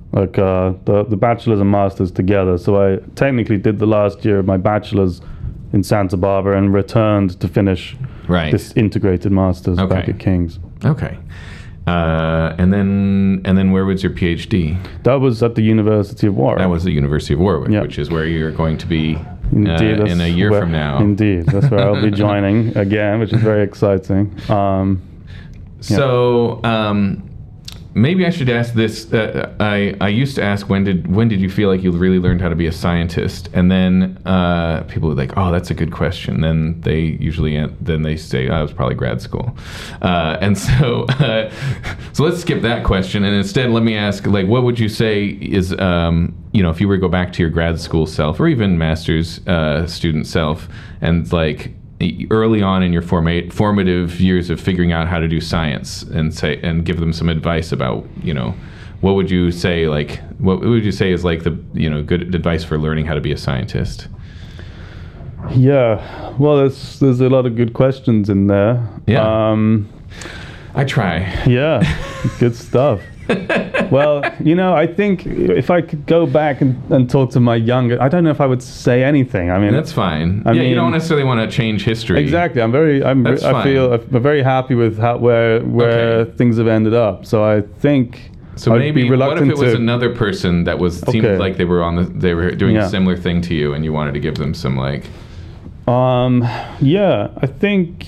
like uh, the the bachelor's and master's together. So I technically did the last year of my bachelor's in Santa Barbara and returned to finish Right. this integrated master's Okay. back at King's. Okay. Uh, and then and then where was your PhD? That was at the University of Warwick. That was the University of Warwick, Yeah. which is where you're going to be uh, Indeed, that's in a year where- from now. Indeed, that's where I'll be joining again, which is very exciting. Um, So um, maybe I should ask this. Uh, I I used to ask when did when did you feel like you really learned how to be a scientist? And then uh, people would like, oh, that's a good question. Then they usually an- then they say, oh, it was probably grad school. Uh, and so uh, so let's skip that question and instead let me ask, like, what would you say is um, you know, if you were to go back to your grad school self or even master's uh, student self and like early on in your forma- formative years of figuring out how to do science and say and give them some advice about, you know, what would you say like what would you say is like the, you know, good advice for learning how to be a scientist? yeah, well, there's there's a lot of good questions in there. Yeah. Um, I try. yeah, good stuff. Well, you know, I think if I could go back and, and talk to my younger, I don't know if I would say anything. I mean, That's fine. I yeah, you mean- don't necessarily want to change history. exactly. I'm very, I'm, That's I fine. feel, I'm very happy with how where where Okay. things have ended up. So I think So I'd maybe be what if reluctant it was to. another person that was seemed Okay. like they were on the they were doing Yeah. a similar thing to you and you wanted to give them some like Um, yeah, I think.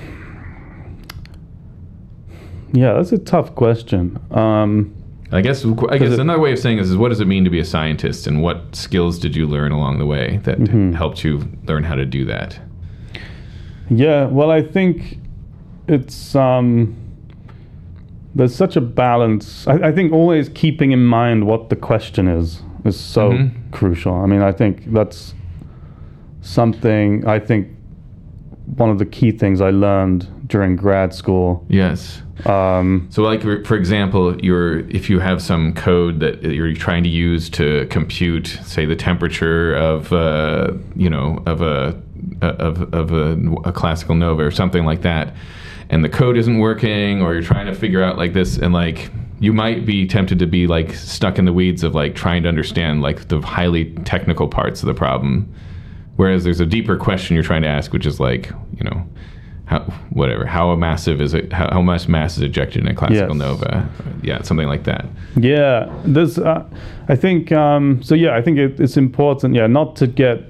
Yeah, that's a tough question. Um, I guess I guess it- another way of saying this is what does it mean to be a scientist and what skills did you learn along the way that Mm-hmm. helped you learn how to do that? yeah, well, I think it's um, there's such a balance. I, I think always keeping in mind what the question is is so Mhm. crucial. I mean, I think that's something. I think one of the key things I learned during grad school. Yes. Um, So, like for example, you're if you have some code that you're trying to use to compute, say, the temperature of uh, you know of a of of a, a classical nova or something like that, and the code isn't working, or you're trying to figure out like this, and like you might be tempted to be like stuck in the weeds of like trying to understand like the highly technical parts of the problem, whereas there's a deeper question you're trying to ask, which is like, you know, how whatever how massive is it? How, how much mass is ejected in a classical Yes. nova? Yeah, something like that. Yeah, there's. Uh, I think. Um, so yeah, I think it, it's important. Yeah, not to get.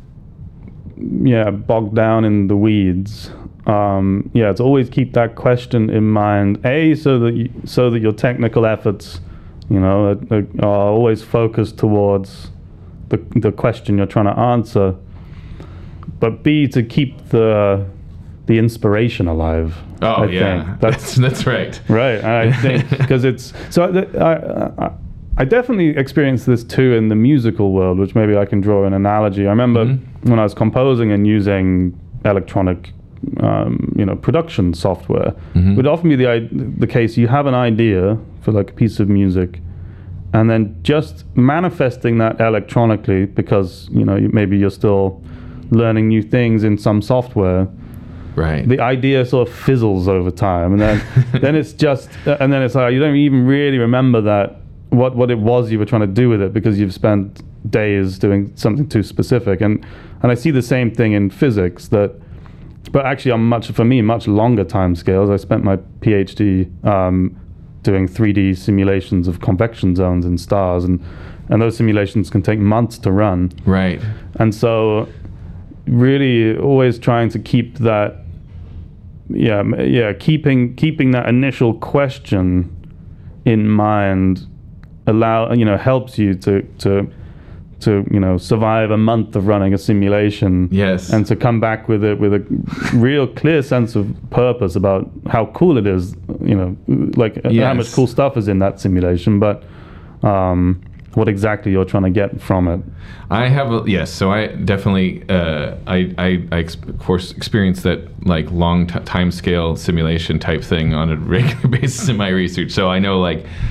Yeah, bogged down in the weeds. Um, yeah, to always keep that question in mind. A, so that you, so that your technical efforts, you know, are, are always focused towards the the question you're trying to answer. But B, to keep the the inspiration alive. Oh I yeah, think. that's that's right. Right, and I think because it's so th- I, I I definitely experienced this too in the musical world, which maybe I can draw an analogy. I remember Mhm. when I was composing and using electronic, um, you know, production software. Mhm. It would often be the i- the case you have an idea for like a piece of music, and then just manifesting that electronically because you know you, maybe you're still learning new things in some software. Right. The idea sort of fizzles over time, and then then it's just uh, and then it's like you don't even really remember that what what it was you were trying to do with it because you've spent days doing something too specific. And and I see the same thing in physics, that but actually on much for me much longer time scales. I spent my PhD um, doing three D simulations of convection zones in stars, and and those simulations can take months to run. Right. And so really always trying to keep that yeah m- yeah keeping keeping that initial question in mind allow you know helps you to to to you know survive a month of running a simulation. Yes. And to come back with it with a real clear sense of purpose about how cool it is, you know, like uh, how much Yes. cool stuff is in that simulation, but um what exactly you're trying to get from it. I have a, yes, so I definitely uh, I, I I ex- of course experienced that like long t- time scale simulation type thing on a regular basis in my research. So I know like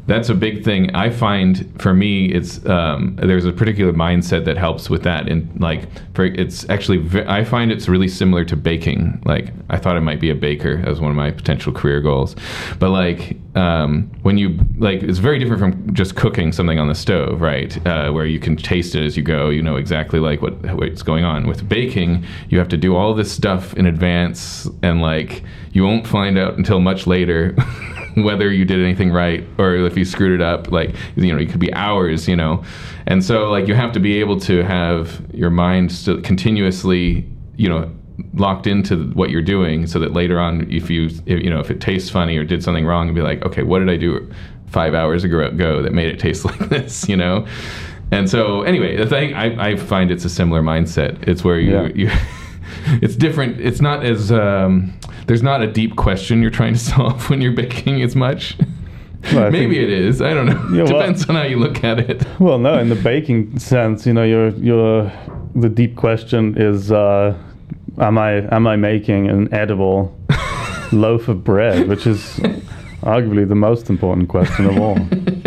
that's a big thing. I find for me, it's um, there's a particular mindset that helps with that. And like, for, it's actually ve- I find it's really similar to baking. Like, I thought I might be a baker as one of my potential career goals, but like um, when you like, it's very different from just cooking something on the stove, right? Uh, where you can taste it as you go. You know exactly like what what's going on. With baking, you have to do all this stuff in advance, and like you won't find out until much later. Whether you did anything right or if you screwed it up, like, you know, it could be hours, you know. And so, like, you have to be able to have your mind still continuously, you know, locked into what you're doing, so that later on, if you, if, you know, if it tastes funny or did something wrong, and be like, okay, what did I do five hours ago that made it taste like this, you know? And so, anyway, the thing, I, I find it's a similar mindset. It's where you, yeah. you it's different. It's not as, um, there's not a deep question you're trying to solve when you're baking as much. Well, Maybe it is. I don't know. Yeah, Depends well, on how you look at it. Well, no, in the baking sense, you know, your your the deep question is, uh, am I am I making an edible loaf of bread, which is arguably the most important question of all.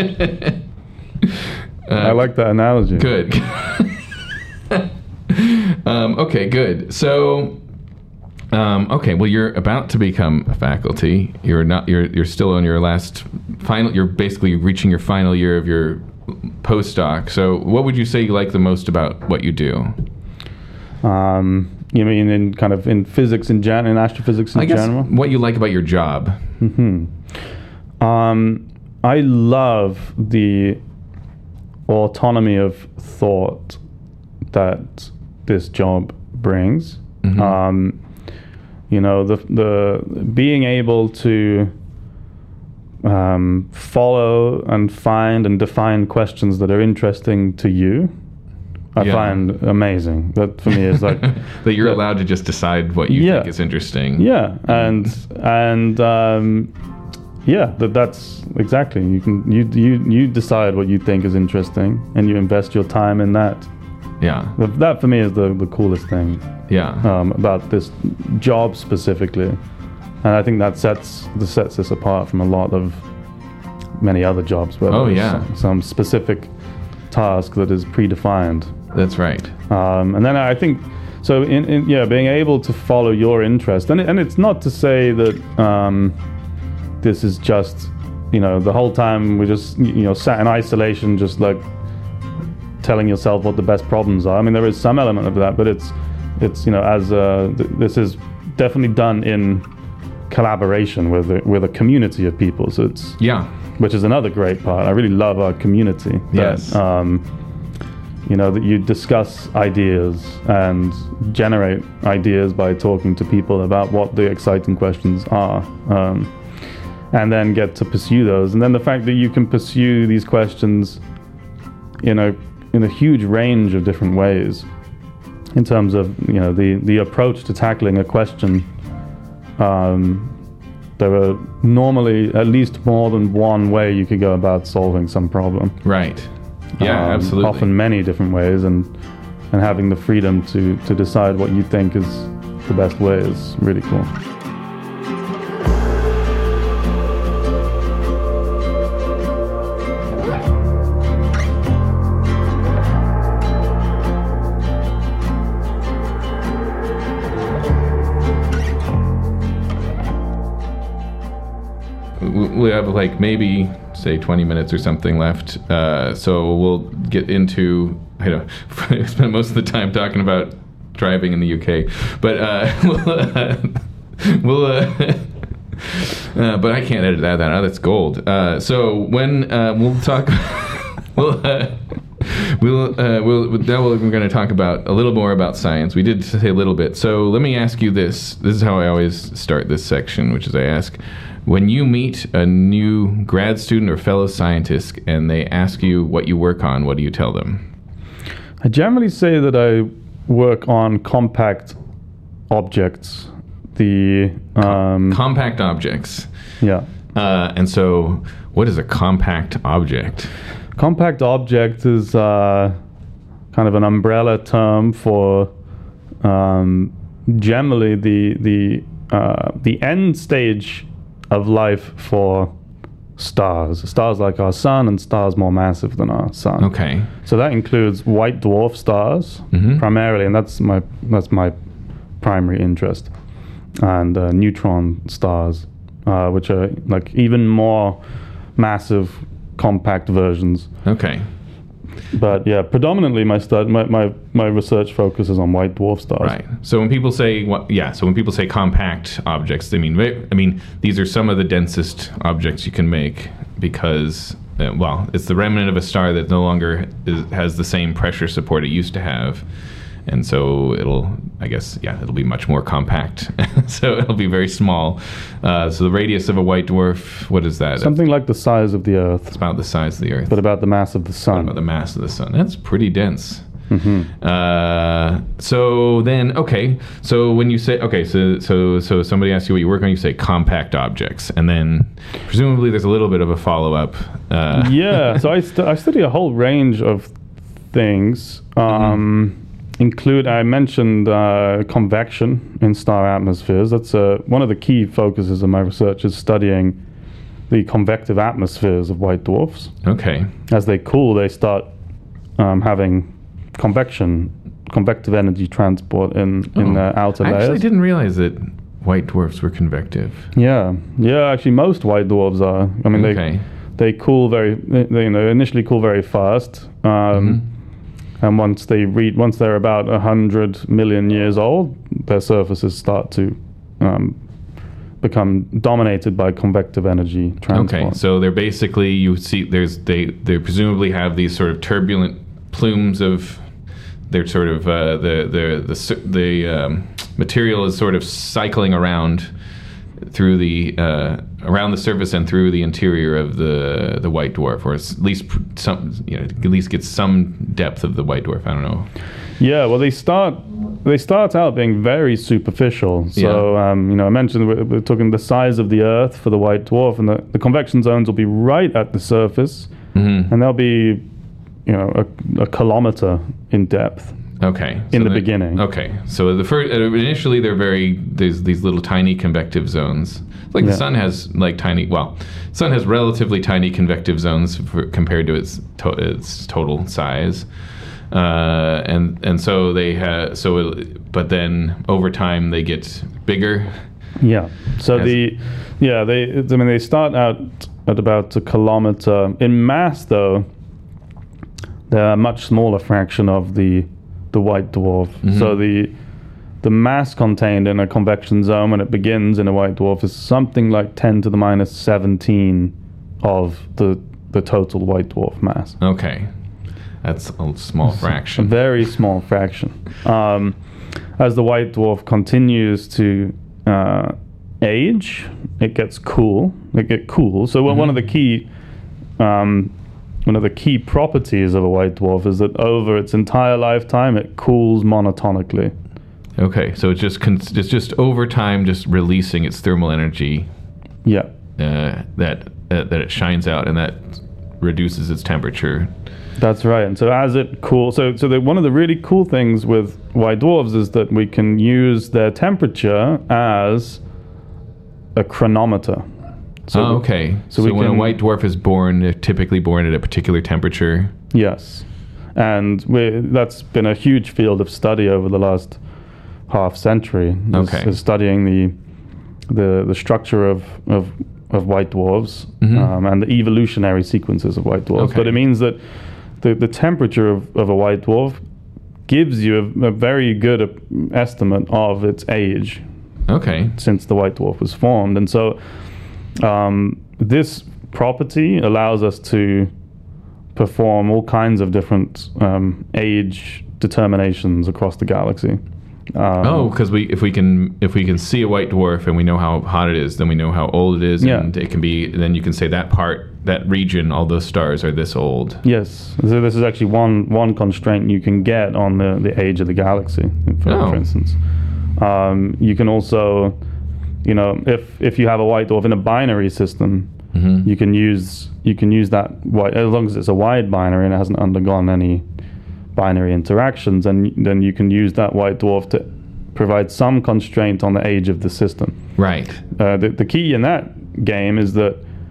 Uh, I like that analogy. Good. um, okay, good. So. Um, okay, well, you're about to become a faculty. You're not. You're you're still on your last final. You're basically reaching your final year of your postdoc. So, what would you say you like the most about what you do? Um, you mean in kind of in physics in gen, in astrophysics in I guess general? What you like about your job? Hmm. Um, I love the autonomy of thought that this job brings. Mm-hmm. Um, You know, the the being able to um, follow and find and define questions that are interesting to you, I yeah. find amazing. That for me is like that you're that, allowed to just decide what you yeah, think is interesting. Yeah, and and um, yeah, that that's exactly. You can you you you decide what you think is interesting, and you invest your time in that. Yeah, that for me is the the coolest thing. Yeah, um, about this job specifically, and I think that sets that sets this apart from a lot of many other jobs where oh there's yeah some, some specific task that is predefined. That's right. Um, and then I think so. In, in yeah, being able to follow your interest, and and it's not to say that um, this is just, you know, the whole time we just, you know, sat in isolation, just like telling yourself what the best problems are. I mean, there is some element of that, but it's It's, you know, as uh, th- this is definitely done in collaboration with a, with a community of people. So it's yeah, which is another great part. I really love our community. That, yes. Um, you know, that you discuss ideas and generate ideas by talking to people about what the exciting questions are, um, and then get to pursue those. And then the fact that you can pursue these questions in a in a huge range of different ways. In terms of, you know, the, the approach to tackling a question, um, there are normally at least more than one way you could go about solving some problem. Right. Yeah, um, absolutely. Often many different ways, and and having the freedom to, to decide what you think is the best way is really cool. We have like maybe say twenty minutes or something left, uh, so we'll get into. I know I spent most of the time talking about driving in the U K, but uh, we'll. Uh, we'll uh, uh, but I can't edit that. That out. That's gold. Uh, so when uh, we'll talk, we'll. Uh, We'll, uh, we'll, now we're going to talk about a little more about science. We did say a little bit. So let me ask you this. This is how I always start this section, which is I ask, when you meet a new grad student or fellow scientist and they ask you what you work on, what do you tell them? I generally say that I work on compact objects. The um, compact objects. Yeah. Uh, and so what is a compact object? Compact object is uh, kind of an umbrella term for um, generally the the uh, the end stage of life for stars, stars like our sun and stars more massive than our sun. Okay. So that includes white dwarf stars Mm-hmm. primarily, and that's my that's my primary interest, and uh, neutron stars, uh, which are like even more massive, compact versions. Okay. But yeah, predominantly my stud my, my my research focuses on white dwarf stars. Right. So when people say, what, yeah, so when people say compact objects, they mean, I mean, these are some of the densest objects you can make because, uh, well, it's the remnant of a star that no longer is, has the same pressure support it used to have. And so it'll, I guess, yeah, it'll be much more compact. So it'll be very small. Uh, so the radius of a white dwarf, what is that? Something like the size of the Earth, It's about the size of the Earth. but about the mass of the sun. About the mass of the sun. That's pretty dense. Mm-hmm. Uh, so then, okay. So when you say, okay, so so so somebody asks you what you work on, you say compact objects, and then presumably there's a little bit of a follow up. Uh, Yeah, so I, st- I study a whole range of things. Um, Include, I mentioned uh, convection in star atmospheres. That's uh, one of the key focuses of my research is studying the convective atmospheres of white dwarfs. Okay. As they cool, they start um, having convection, convective energy transport in, in Oh, the outer I layers. actually didn't realize that white dwarfs were convective. Yeah, yeah. Actually, most white dwarfs are. I mean, Okay. they they cool very. They, they, you know initially cool very fast. Um, Mhm. And once they reach, once they're about a hundred million years old, their surfaces start to um, become dominated by convective energy transport. Okay. So they're basically, you see, there's they they presumably have these sort of turbulent plumes of. They're sort of uh, the the the s- the um, material is sort of cycling around through the uh, around the surface and through the interior of the the white dwarf, or at least pr- some, you know, at least get some depth of the white dwarf. I don't know. Yeah, well, they start they start out being very superficial. So, um, you know, I mentioned we're, we're talking the size of the Earth for the white dwarf, and the, the convection zones will be right at the surface, Mm-hmm. and they'll be, you know, a, a kilometer in depth. Okay. In the they- beginning. Okay. So the first initially they're very there's these little tiny convective zones. Like Yeah. the sun has like tiny. Well, sun has relatively tiny convective zones for, compared to its to, its total size. Uh, and and so they have so it, but then over time they get bigger. Yeah. So As- the yeah they I mean they start out at about a kilometer in mass, though. They're a much smaller fraction of the the white dwarf. Mhm. So the the mass contained in a convection zone when it begins in a white dwarf is something like ten to the minus seventeen of the the total white dwarf mass. Okay. That's a small A fraction. very small fraction. Um, as the white dwarf continues to uh, age, it gets cool. It get cool. So one- one of the key, um, one of the key properties of a white dwarf is that over its entire lifetime, it cools monotonically. Okay. So it's just con- it's just over time just releasing its thermal energy Yeah. uh, that uh, that it shines out, and that reduces its temperature. That's right. And so as it cools, so so the, one of the really cool things with white dwarfs is that we can use their temperature as a chronometer. So oh, okay. so So, we when can- a white dwarf is born, they're typically born at a particular temperature. Yes, and we, that's been a huge field of study over the last half century. is- Okay. is studying the the the structure of of, of white dwarfs Mhm. um, and the evolutionary sequences of white dwarfs. Okay. But it means that the the temperature of, of a white dwarf gives you a, a very good uh, estimate of its age Okay. since the white dwarf was formed, and so um, this property allows us to perform all kinds of different um, age determinations across the galaxy. Um, Oh, because we if we can if we can see a white dwarf and we know how hot it is, then we know how old it is, Yeah. and it can be. Then you can say that part, that region, all those stars are this old. Yes, so this is actually one one constraint you can get on the, the age of the galaxy, for, Oh. for instance. Um, you can also, you know, if if you have a white dwarf in a binary system, Mm-hmm. you can use you can use that white, as long as it's a wide binary and it hasn't undergone any binary interactions, and then you can use that white dwarf to provide some constraint on the age of the system. Right. Uh, the, the key in that game is that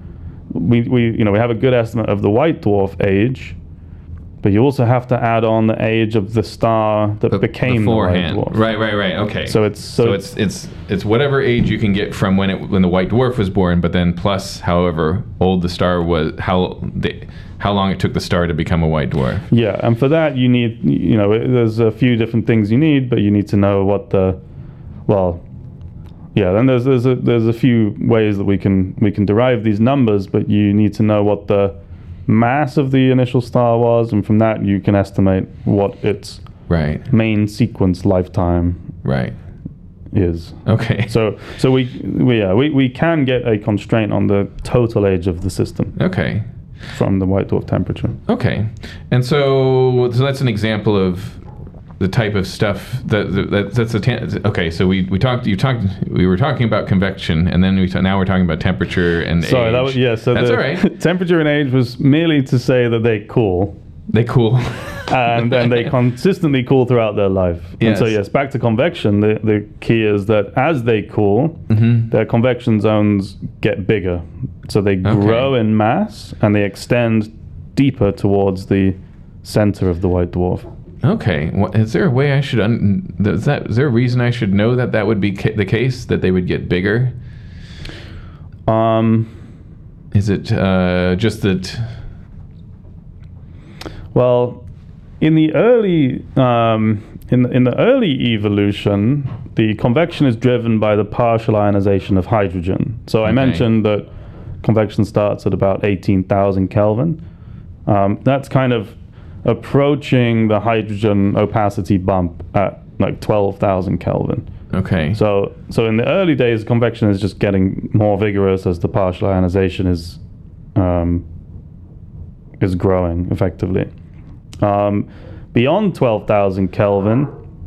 we, we you know we have a good estimate of the white dwarf age, but you also have to add on the age of the star that Be- became beforehand. the white dwarf. Right, right, right. Okay. So it's so, So it's it's it's whatever age you can get from when it when the white dwarf was born, but then plus however old the star was, how the, how long it took the star to become a white dwarf. yeah, and for that you need you know there's a few different things you need, but you need to know what the well. Yeah, then there's there's a there's a few ways that we can we can derive these numbers, but you need to know what the mass of the initial star was, and from that you can estimate what its Right. main sequence lifetime Right. is. Okay. So so we, we yeah we, we can get a constraint on the total age of the system Okay. from the white dwarf temperature. Okay. And so so that's an example of the type of stuff that, that that's a tan- okay. So we, we talked you talked we were talking about convection, and then we t- now we're talking about temperature and Sorry, age. that was, yeah. So that's the all right. temperature and age was merely to say that they cool. They cool. and then they consistently cool throughout their life. And so Yes. yes, back to convection, the, the key is that as they cool, Mm-hmm. their convection zones get bigger. So they grow in mass and they extend deeper towards the center of the white dwarf. Okay. Well, is there a way I should? Un- is that is there a reason I should know that that would be ca- the case, that they would get bigger? Um, Is it uh, just that? well, in the early um, in in the early evolution, the convection is driven by the partial ionization of hydrogen. So I Okay. mentioned that convection starts at about eighteen thousand Kelvin. Um, that's kind of approaching the hydrogen opacity bump at like twelve thousand Kelvin. Okay. So so in the early days, convection is just getting more vigorous as the partial ionization is um, is growing effectively. Um, beyond twelve thousand Kelvin,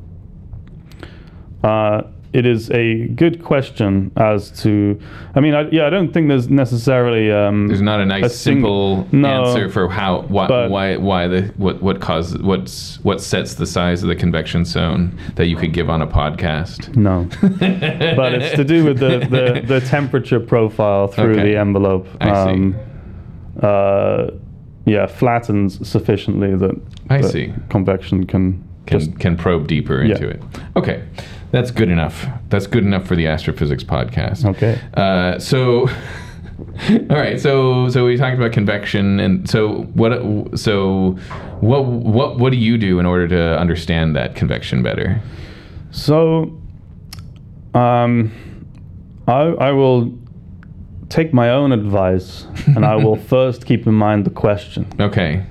uh, it is a good question as to. I mean, I, yeah, I don't think there's necessarily. Um, There's not a nice a sing- simple no, answer for how why but- why why the what what causes what's what sets the size of the convection zone that you could give on a podcast. No, but it's to do with the, the, the temperature profile through Okay. the envelope. I see. Uh, yeah, flattens sufficiently that, I that see. convection can, Can just can probe deeper Yeah. into it. Okay, that's good enough. That's good enough for the astrophysics podcast. okay. Uh, so, all right. So, so we talked about convection, and so what? So, what? What? What do you do in order to understand that convection better? So, um, I I will take my own advice, and I will first keep in mind the question. Okay.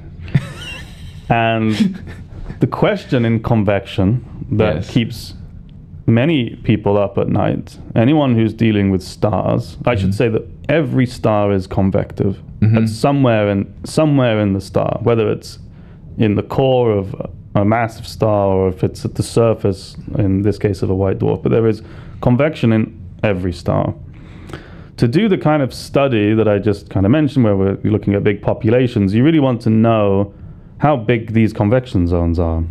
And the question in convection that Yes. keeps many people up at night, anyone who's dealing with stars, I should say that every star is convective. Mhm. It's somewhere in somewhere in the star, whether it's in the core of a massive star or if it's at the surface, in this case of a white dwarf. But there is convection in every star. To do the kind of study that I just kind of mentioned, where we're looking at big populations, you really want to know how big these convection zones are.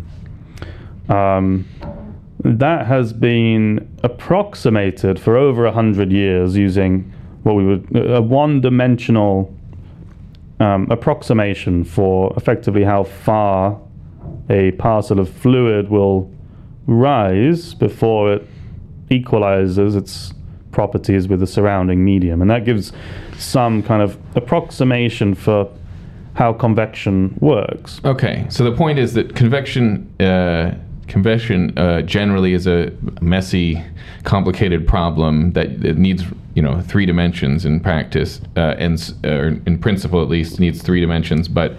Um, that has been approximated for over a hundred years using what we would a one-dimensional um, approximation for effectively how far a parcel of fluid will rise before it equalizes its properties with the surrounding medium, and that gives some kind of approximation for how convection works. Okay. So the point is that convection, uh, convection uh, generally is a messy, complicated problem that it needs, you know, three dimensions in practice, uh, and s- or in principle at least needs three dimensions. But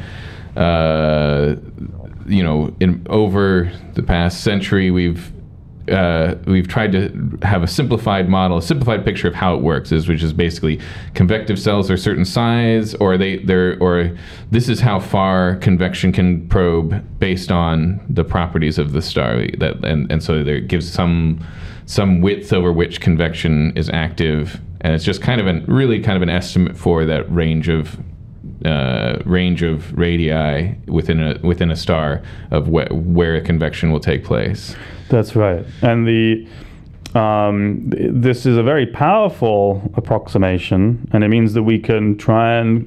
uh, you know, in over the past century, we've uh, we've tried to have a simplified model, a simplified picture of how it works, is which is basically convective cells are a certain size, or they they're or this is how far convection can probe based on the properties of the star. That and, and so there gives some some width over which convection is active, and it's just kind of an really kind of an estimate for that range of uh, range of radii within a within a star of wh- where a convection will take place. That's right. And the um, th- this is a very powerful approximation, and it means that we can try and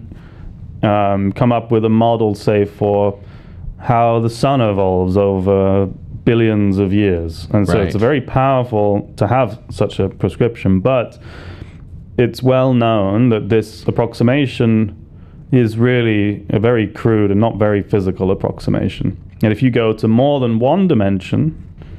um, come up with a model, say, for how the sun evolves over billions of years. And so Right. it's very powerful to have such a prescription, but it's well known that this approximation is really a very crude and not very physical approximation. And if you go to more than one dimension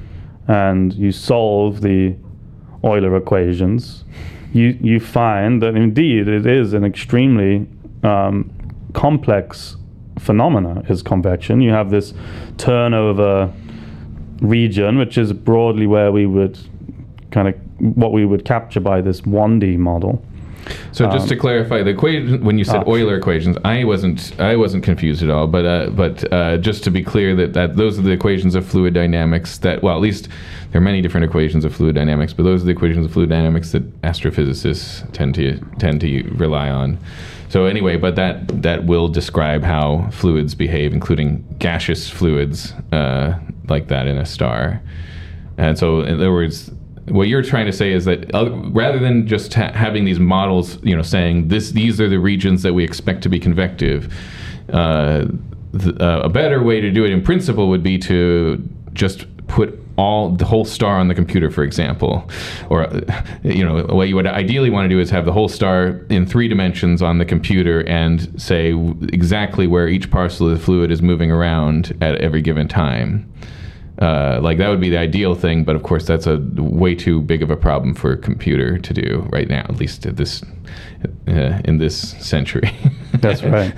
and you solve the Euler equations, you you find that indeed it is an extremely um, complex phenomena, is convection. You have this turnover region, which is broadly where we would kind of what we would capture by this one D model. So just Um, to clarify, the equation when you said ah. Euler equations, I wasn't I wasn't confused at all. But uh, but uh, just to be clear, that, that those are the equations of fluid dynamics. That well, at least there are many different equations of fluid dynamics, but those are the equations of fluid dynamics that astrophysicists tend to tend to rely on. So anyway, but that that will describe how fluids behave, including gaseous fluids uh, like that in a star. And so, in other words, what you're trying to say is that uh, rather than just ha- having these models, you know, saying this, these are the regions that we expect to be convective, uh, th- uh, a better way to do it in principle would be to just put all the whole star on the computer, for example, or uh, you know, what you would ideally want to do is have the whole star in three dimensions on the computer and say w- exactly where each parcel of the fluid is moving around at every given time. Uh, like that would be the ideal thing, but of course that's a way too big of a problem for a computer to do right now, at least at this uh, in this century. That's right.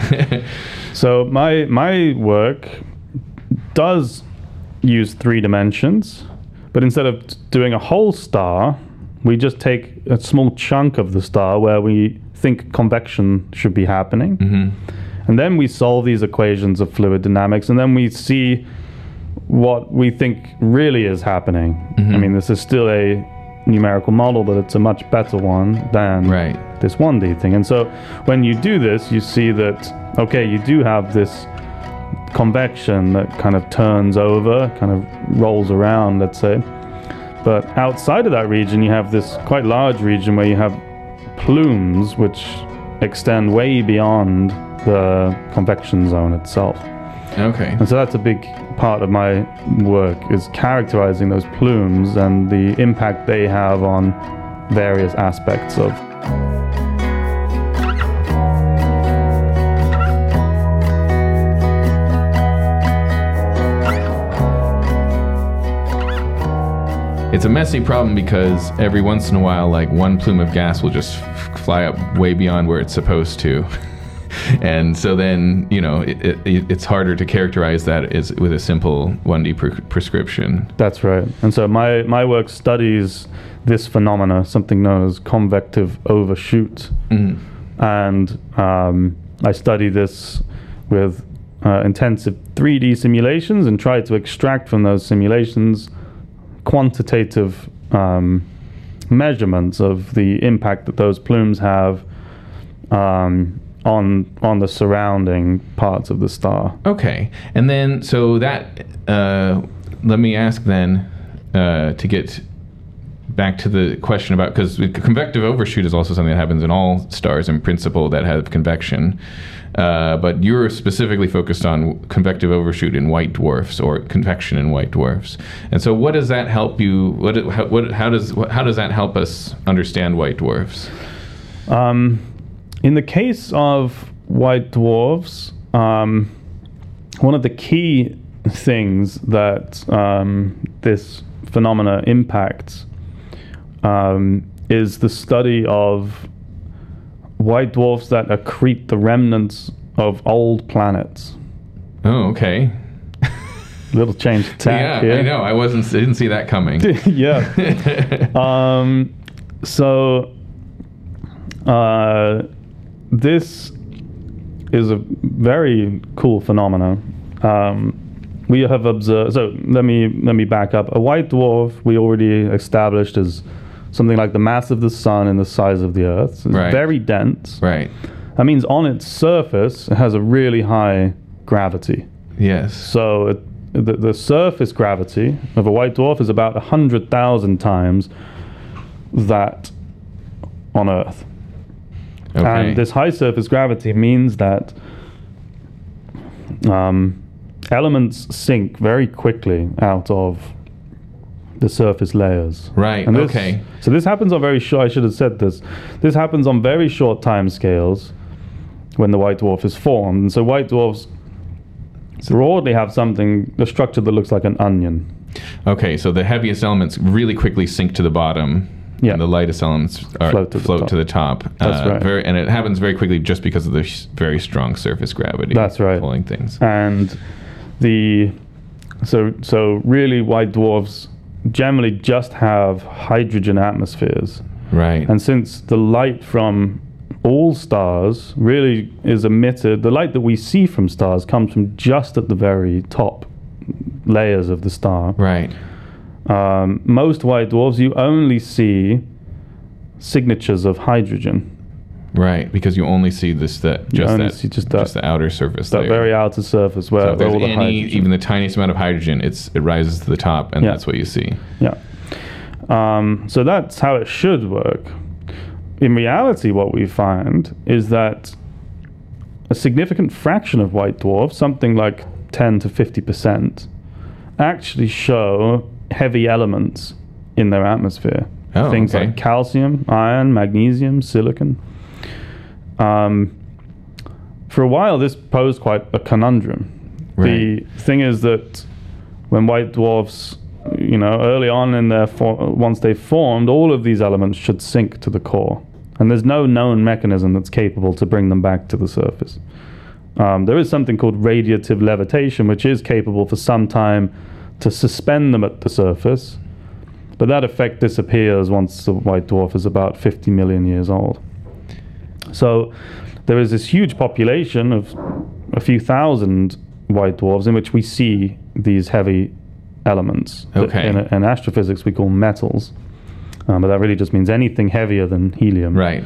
So my my work does use three dimensions, but instead of t- doing a whole star, we just take a small chunk of the star where we think convection should be happening, Mm-hmm. and then we solve these equations of fluid dynamics, and then we see what we think really is happening. Mhm. I mean, this is still a numerical model, but it's a much better one than Right. this one D thing. And so when you do this, you see that, okay, you do have this convection that kind of turns over, kind of rolls around, let's say. But outside of that region, you have this quite large region where you have plumes which extend way beyond the convection zone itself. Okay. And so that's a big part of my work, is characterizing those plumes and the impact they have on various aspects of. It's a messy problem because every once in a while, like one plume of gas will just f- fly up way beyond where it's supposed to. And so then, you know, it, it, it's harder to characterize that as with a simple one D pre- prescription. That's right. And so my, my work studies this phenomena, something known as convective overshoot. Mm. And um, I study this with uh, intensive three D simulations and try to extract from those simulations quantitative um, measurements of the impact that those plumes have um, on on the surrounding parts of the star. Okay. And then, so that, uh, let me ask then, uh, to get back to the question about, because convective overshoot is also something that happens in all stars in principle that have convection. Uh, but you're specifically focused on convective overshoot in white dwarfs, or convection in white dwarfs. And so, what does that help you? What? How, what, how does how does that help us understand white dwarfs? Um, in the case of white dwarfs, um, one of the key things that um, this phenomena impacts um, is the study of white dwarfs that accrete the remnants of old planets. Oh, okay. Little change of tack Yeah, here. I know. I wasn't. I didn't see that coming. Yeah. um, so uh, this is a very cool phenomenon. Um, we have observed. So let me let me back up. A white dwarf we already established is something like the mass of the sun and the size of the Earth. It's Right. very dense. Right. That means on its surface it has a really high gravity. Yes. So it, the, the surface gravity of a white dwarf is about one hundred thousand times that on Earth. Okay. And this high surface gravity means that um, elements sink very quickly out of the surface layers. Right, And this- okay. So this happens on very short, I should have said this, this happens on very short time scales when the white dwarf is formed. And so white dwarfs broadly have something, a structure that looks like an onion. Okay, so the heaviest elements really quickly sink to the bottom. Yeah. And the lightest elements are, Float to the top. to the top. That's right. Very, and it happens very quickly just because of the sh- very strong surface gravity. That's right. Pulling things. And the so so really white dwarfs generally just have hydrogen atmospheres. Right. And since the light from all stars really is emitted, the light that we see from stars comes from just at the very top layers of the star. right. Um, most white dwarfs, you only see signatures of hydrogen. Right. Because you only see this that You just only that see just that- the outer surface That layer. very outer surface where so if where there's all the any, hydrogen. even the tiniest amount of hydrogen, it's it rises to the top, and Yeah. that's what you see. Yeah. Um, so that's how it should work. In reality, what we find is that a significant fraction of white dwarfs, something like ten to fifty percent, actually show heavy elements in their atmosphere. Oh, Things okay. like calcium, iron, magnesium, silicon. Um, for a while, this posed quite a conundrum. The thing is that when white dwarfs, you know, early on in their for- once they formed, all of these elements should sink to the core, and there's no known mechanism that's capable to bring them back to the surface. Um, there is something called radiative levitation, which is capable for some time to suspend them at the surface, but that effect disappears once the white dwarf is about fifty million years old. So there is this huge population of a few thousand white dwarfs in which we see these heavy elements. that Okay. In, in astrophysics we call metals, um, but that really just means anything heavier than helium. Right.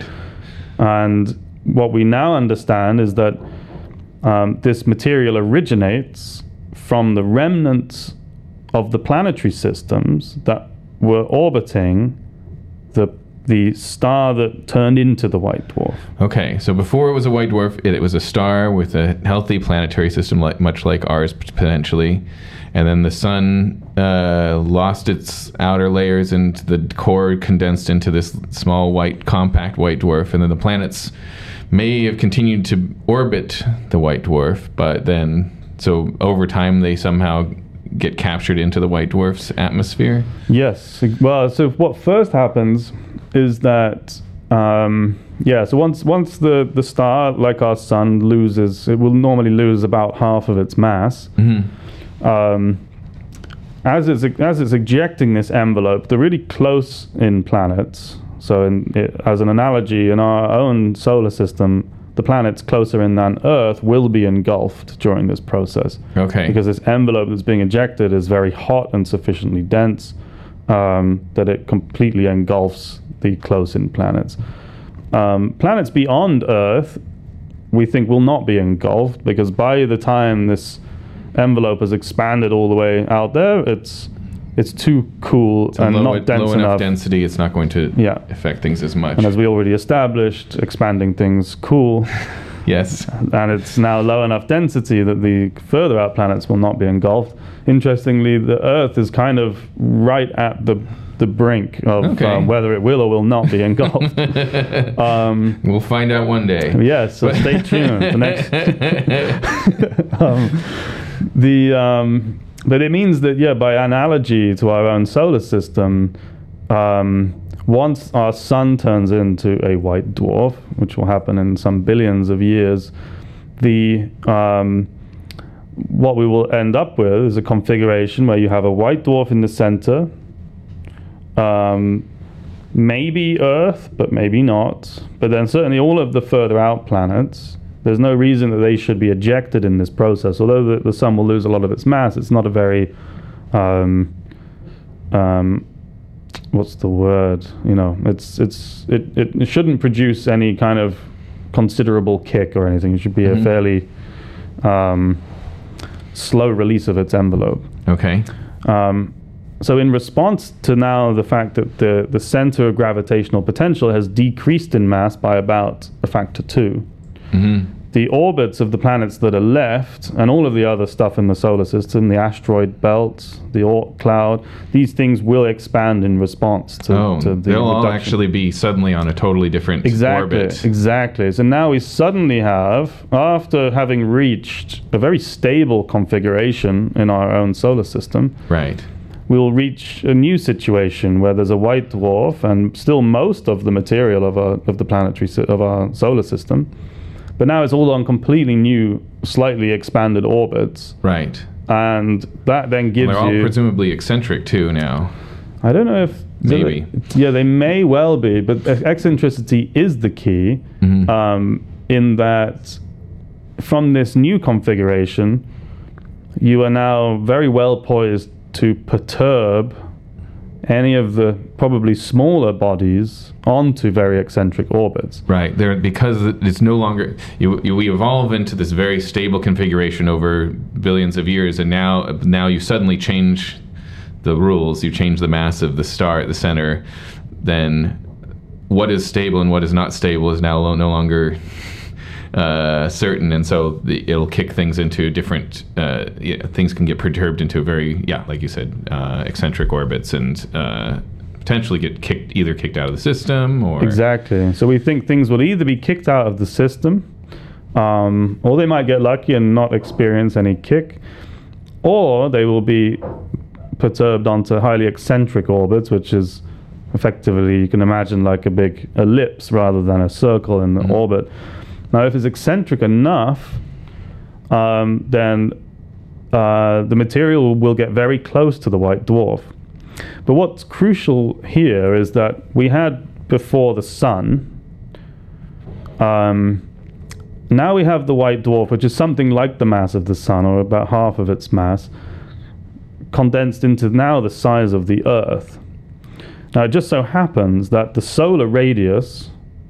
And what we now understand is that um, this material originates from the remnants of the planetary systems that were orbiting the the star that turned into the white dwarf. Okay, so before it was a white dwarf, it, it was a star with a healthy planetary system, like much like ours potentially, and then the sun uh, lost its outer layers, and the core condensed into this small white, compact white dwarf, and then the planets may have continued to orbit the white dwarf, but then so over time they somehow get captured into the white dwarf's atmosphere. Yes. Well, so what first happens is that um, yeah. So once once the the star, like our sun, loses, it will normally lose about half of its mass. Mm-hmm. Um, as it's as it's ejecting this envelope, the really close in planets. So, in, it, as an analogy, in our own solar system, the planets closer in than Earth will be engulfed during this process. Okay. Because this envelope that's being ejected is very hot and sufficiently dense um, that it completely engulfs the close-in planets. Um, planets beyond Earth, we think, will not be engulfed, because by the time this envelope has expanded all the way out there, it's it's too cool So and low, not dense low enough. enough density, it's not going to Yeah. affect things as much. And as we already established, expanding things cool, Yes. and it's now low enough density that the further out planets will not be engulfed. Interestingly, the Earth is kind of right at the the brink of Okay. um, whether it will or will not be engulfed. um, We'll find out one day. yes, so stay tuned for next. um, the um, but it means that, yeah, by analogy to our own solar system, um, once our sun turns into a white dwarf, which will happen in some billions of years, the um, what we will end up with is a configuration where you have a white dwarf in the center, um, maybe Earth, but maybe not. But then certainly all of the further out planets, there's no reason that they should be ejected in this process. Although the, the sun will lose a lot of its mass, it's not a very, um, um, what's the word? You know, it's it's it, it, it shouldn't produce any kind of considerable kick or anything. It should be Mhm. a fairly um, slow release of its envelope. Okay. Um, so in response to now the fact that the, the center of gravitational potential has decreased in mass by about a factor two, mm-hmm. the orbits of the planets that are left, and all of the other stuff in the solar system, the asteroid belt, the Oort cloud, these things will expand in response to, oh, to the they'll all reduction. actually be suddenly on a totally different exactly, orbit. Exactly. So now we suddenly have, after having reached a very stable configuration in our own solar system, right, we'll reach a new situation where there's a white dwarf and still most of the material of our, of the planetary si- of our solar system. But now it's all on completely new, slightly expanded orbits. Right. And that then gives They're all you... presumably eccentric too now. I don't know if... Maybe. They, yeah, they may well be, but eccentricity is the key Mm-hmm. um, in that from this new configuration, you are now very well poised to perturb any of the probably smaller bodies onto very eccentric orbits. Right, there because it's no longer you, you, we evolve into this very stable configuration over billions of years, and now now you suddenly change the rules. You change the mass of the star at the center. Then what is stable and what is not stable is now lo- no longer uh, certain, and so the, it'll kick things into different. Uh, yeah, things can get perturbed into a very yeah, like you said, uh, eccentric orbits and. Uh, potentially get kicked either kicked out of the system or exactly. So we think things will either be kicked out of the system, um, or they might get lucky and not experience any kick, or they will be perturbed onto highly eccentric orbits, which is effectively, you can imagine, like a big ellipse rather than a circle in the mm-hmm. orbit. Now if it's eccentric enough, um, then uh, the material will get very close to the white dwarf. But what's crucial here is that we had before the sun, um, now we have the white dwarf, which is something like the mass of the sun, or about half of its mass, condensed into now the size of the Earth. Now it just so happens that the solar radius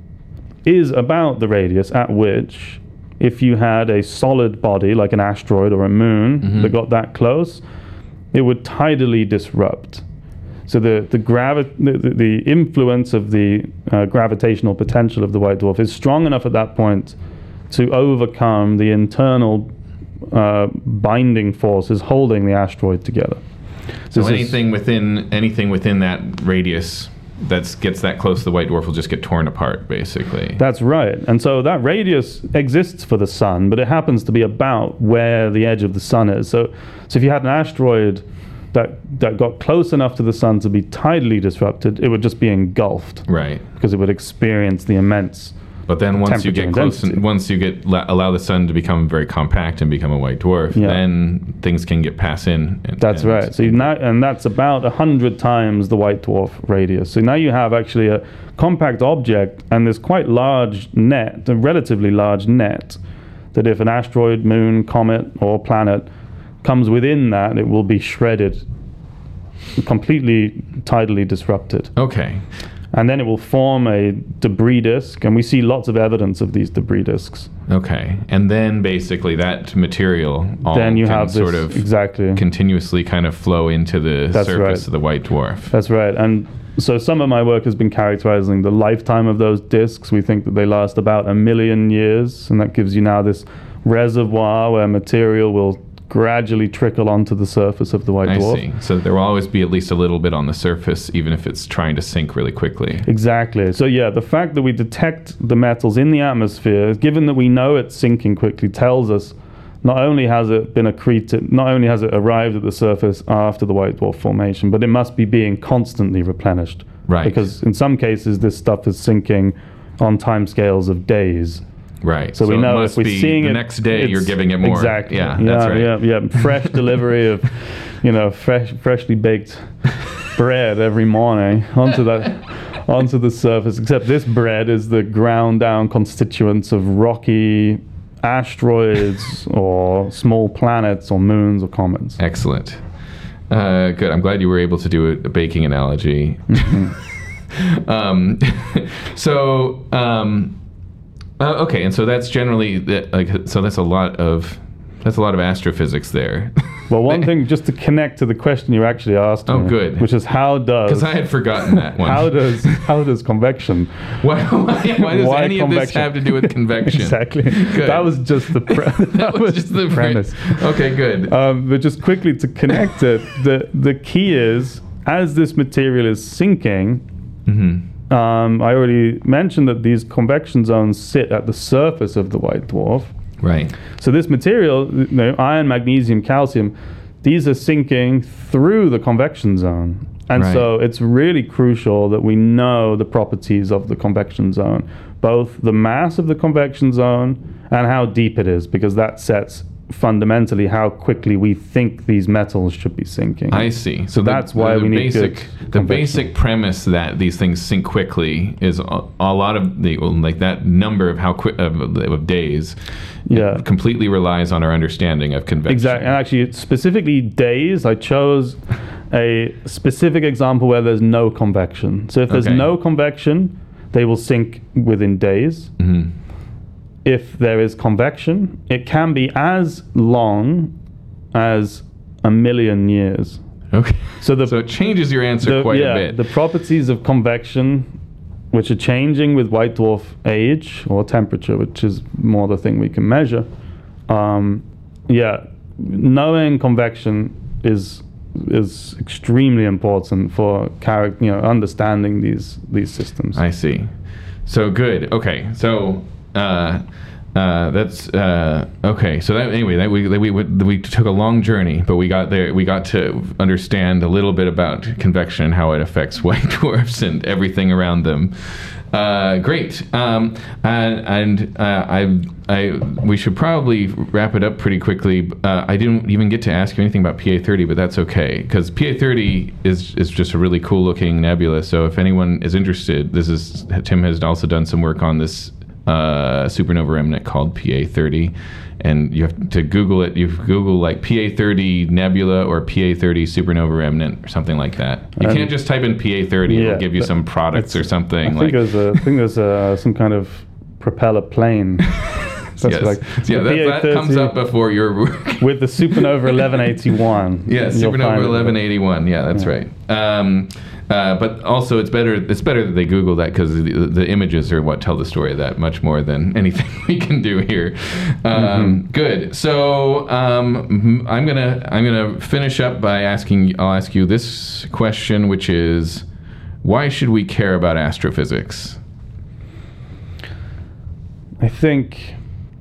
is about the radius at which, if you had a solid body like an asteroid or a moon mm-hmm. that got that close, it would tidally disrupt. So the the, gravi- the, the influence of the uh, gravitational potential of the white dwarf is strong enough at that point to overcome the internal uh, binding forces holding the asteroid together. So, so anything within anything within that radius that gets that close to the white dwarf will just get torn apart, basically. That's right. And so that radius exists for the sun, but it happens to be about where the edge of the sun is. So, so if you had an asteroid that that got close enough to the sun to be tidally disrupted, it would just be engulfed. Right. Because it would experience the immense But then once you get close, and once you get la- allow the sun to become very compact and become a white dwarf, yeah. then things can get pass in. And, that's and right. So you now, and that's about a hundred times the white dwarf radius. So now you have actually a compact object and this quite large net, a relatively large net, that if an asteroid, moon, comet, or planet comes within that, it will be shredded, completely tidally disrupted. Okay. And then it will form a debris disk, and we see lots of evidence of these debris disks. Okay. And then basically that material all then you can have this, sort of exactly. continuously kind of flow into the That's surface right. of the white dwarf. That's right. And so some of my work has been characterizing the lifetime of those disks. We think that they last about a million years, and that gives you now this reservoir where material will gradually trickle onto the surface of the white I dwarf. see. So there will always be at least a little bit on the surface, even if it's trying to sink really quickly. Exactly. So yeah, the fact that we detect the metals in the atmosphere, given that we know it's sinking quickly, tells us not only has it been accreted, not only has it arrived at the surface after the white dwarf formation, but it must be being constantly replenished. Right. Because in some cases, this stuff is sinking on timescales of days. Right. So, so we know it must if we're be seeing the it, next day you're giving it more. Exactly. Yeah, yeah, that's right. Yeah, yeah. Fresh delivery of, you know, fresh, freshly baked bread every morning onto that, onto the surface. Except this bread is the ground down constituents of rocky asteroids or small planets or moons or comets. Excellent. Uh, good. I'm glad you were able to do a, a baking analogy. Mm-hmm. um, so. Um, Uh, okay, and so that's generally that, like so that's a lot of That's a lot of astrophysics there. Well, one thing, just to connect to the question you actually asked Oh, me, good. which is how does... Because I had forgotten that one. How does how does convection... Why, why, why does Why any of this convection? have to do with convection? Exactly. Good. That was just the, pre- that That was just the premise. Okay, good. Um, but just quickly to connect it, the, the key is, as this material is sinking, Mm-hmm. um, I already mentioned that these convection zones sit at the surface of the white dwarf. Right. So this material, you know, iron, magnesium, calcium, these are sinking through the convection zone. And Right. so it's really crucial that we know the properties of the convection zone, both the mass of the convection zone and how deep it is, because that sets fundamentally how quickly we think these metals should be sinking. I see. So that's the, why the we need basic, good the convection. basic premise that these things sink quickly is a, a lot of the well, like that number of how quick of, of days. Yeah. It completely relies on our understanding of convection. Exactly. And actually, specifically days, I chose a specific example where there's no convection. So if there's Okay. no convection, they will sink within days. Mm-hmm. If there is convection, it can be as long as a million years. Okay. So the So it changes your answer the, quite yeah, a bit. the properties of convection, which are changing with white dwarf age or temperature, which is more the thing we can measure. Um, yeah, knowing convection is is extremely important for charac- you know understanding these these systems. I see. So good. Okay. So uh, uh, that's uh, okay. So that anyway, that we that we would- we took a long journey, but we got there. We got to understand a little bit about convection and how it affects white dwarfs and everything around them. Uh, great. Um, and and uh, I I we should probably wrap it up pretty quickly. Uh, I didn't even get to ask you anything about P A thirty, but that's okay because P A thirty is is just a really cool looking nebula. So if anyone is interested, this is Tim has also done some work on this uh, supernova remnant called P A thirty, and you have to Google it. You Google like P A thirty nebula or P A thirty supernova remnant or something like that. You Um, can't just type in P A thirty; yeah, it'll give you but some products or I something. think like there's a I think there's a, some kind of propeller plane. That's yes. like yeah, the that, P A that comes thirty up before your work. with the supernova eleven eighty-one. Yeah, You'll find supernova it. eleven eighty-one. Yeah, that's Yeah. right. Um, uh, but also, it's better. It's better that they Google that because the, the images are what tell the story of that much more than anything we can do here. Um, Mm-hmm. Good. So um, I'm gonna I'm gonna finish up by asking. I'll ask you this question, which is, why should we care about astrophysics? I think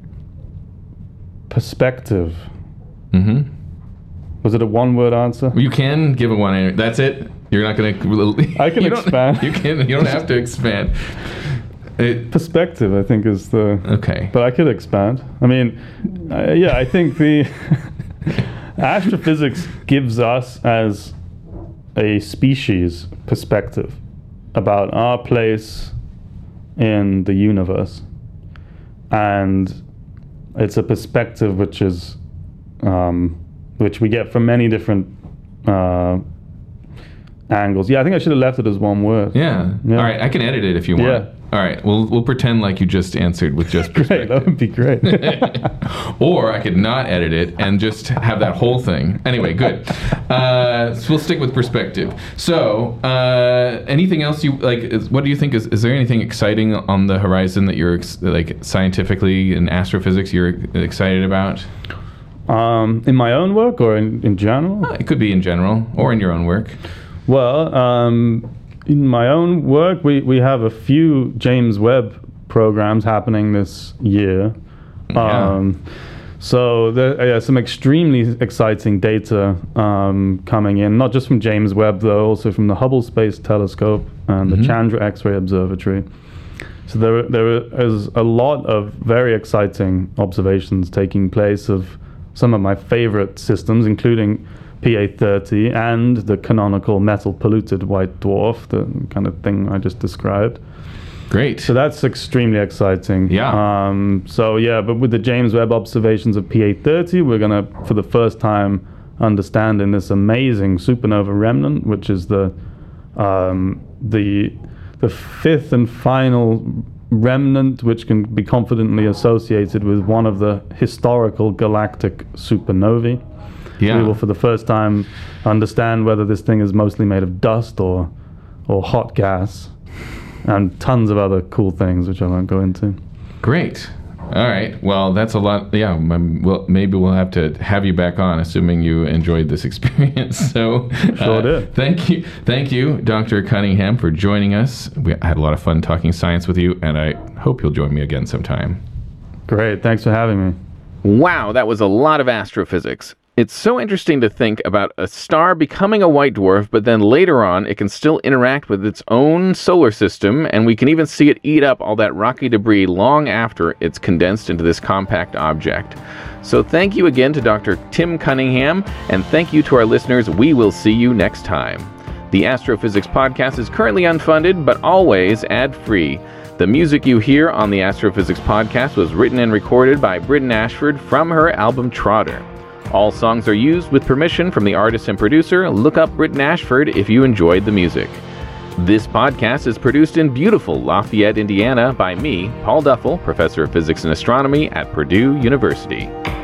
perspective. Mm-hmm. Was it a one-word answer? You can give it one. That's it. You're not going to. I can you don't- expand. You can. You don't have to expand. It, Perspective, I think, is the. okay. But I could expand. I mean, uh, yeah, I think the astrophysics gives us as a species perspective about our place in the universe, and it's a perspective which is um, which we get from many different uh, angles. Yeah, I think I should have left it as one word. Yeah. Yeah. All right. I can edit it if you want. Yeah. All right. We'll we'll pretend like you just answered with just Great, perspective. that would be great. Or I could not edit it and just have that whole thing. Anyway, good. Uh, so we'll stick with perspective. So, uh, anything else you like? Is, what do you think is? Is there anything exciting on the horizon that you're ex- like scientifically in astrophysics you're excited about? Um, in my own work or in, in general? Uh, It could be in general or in your own work. Well, um, in my own work, we, we have a few James Webb programs happening this year. Yeah. Um, so there are yeah, some extremely exciting data um, coming in, not just from James Webb, though, also from the Hubble Space Telescope and Mhm. the Chandra X-ray Observatory. So there, there is a lot of very exciting observations taking place of some of my favorite systems, including P A thirty and the canonical metal polluted white dwarf, the kind of thing I just described. Great. So that's extremely exciting. Yeah. Um, so yeah, but with the James Webb observations of P A thirty, we're gonna, for the first time, understand in this amazing supernova remnant, which is the um, the the fifth and final remnant which can be confidently associated with one of the historical galactic supernovae. Yeah. We will, for the first time, understand whether this thing is mostly made of dust or or hot gas, and tons of other cool things which I won't go into. Great. All right. Well, that's a lot. Yeah. Um, well, maybe we'll have to have you back on, assuming you enjoyed this experience. So, sure uh, did. Thank you, thank you, Doctor Cunningham, for joining us. We had a lot of fun talking science with you, and I hope you'll join me again sometime. Great. Thanks for having me. Wow, that was a lot of astrophysics. It's so interesting to think about a star becoming a white dwarf, but then later on it can still interact with its own solar system, and we can even see it eat up all that rocky debris long after it's condensed into this compact object. So thank you again to Doctor Tim Cunningham, and thank you to our listeners. We will see you next time. The Astrophysics Podcast is currently unfunded, but always ad-free. The music you hear on the Astrophysics Podcast was written and recorded by Britton Ashford from her album Trotter. All songs are used with permission from the artist and producer. Look up Britton Ashford if you enjoyed the music. This podcast is produced in beautiful Lafayette, Indiana by me, Paul Duffel, Professor of Physics and Astronomy at Purdue University.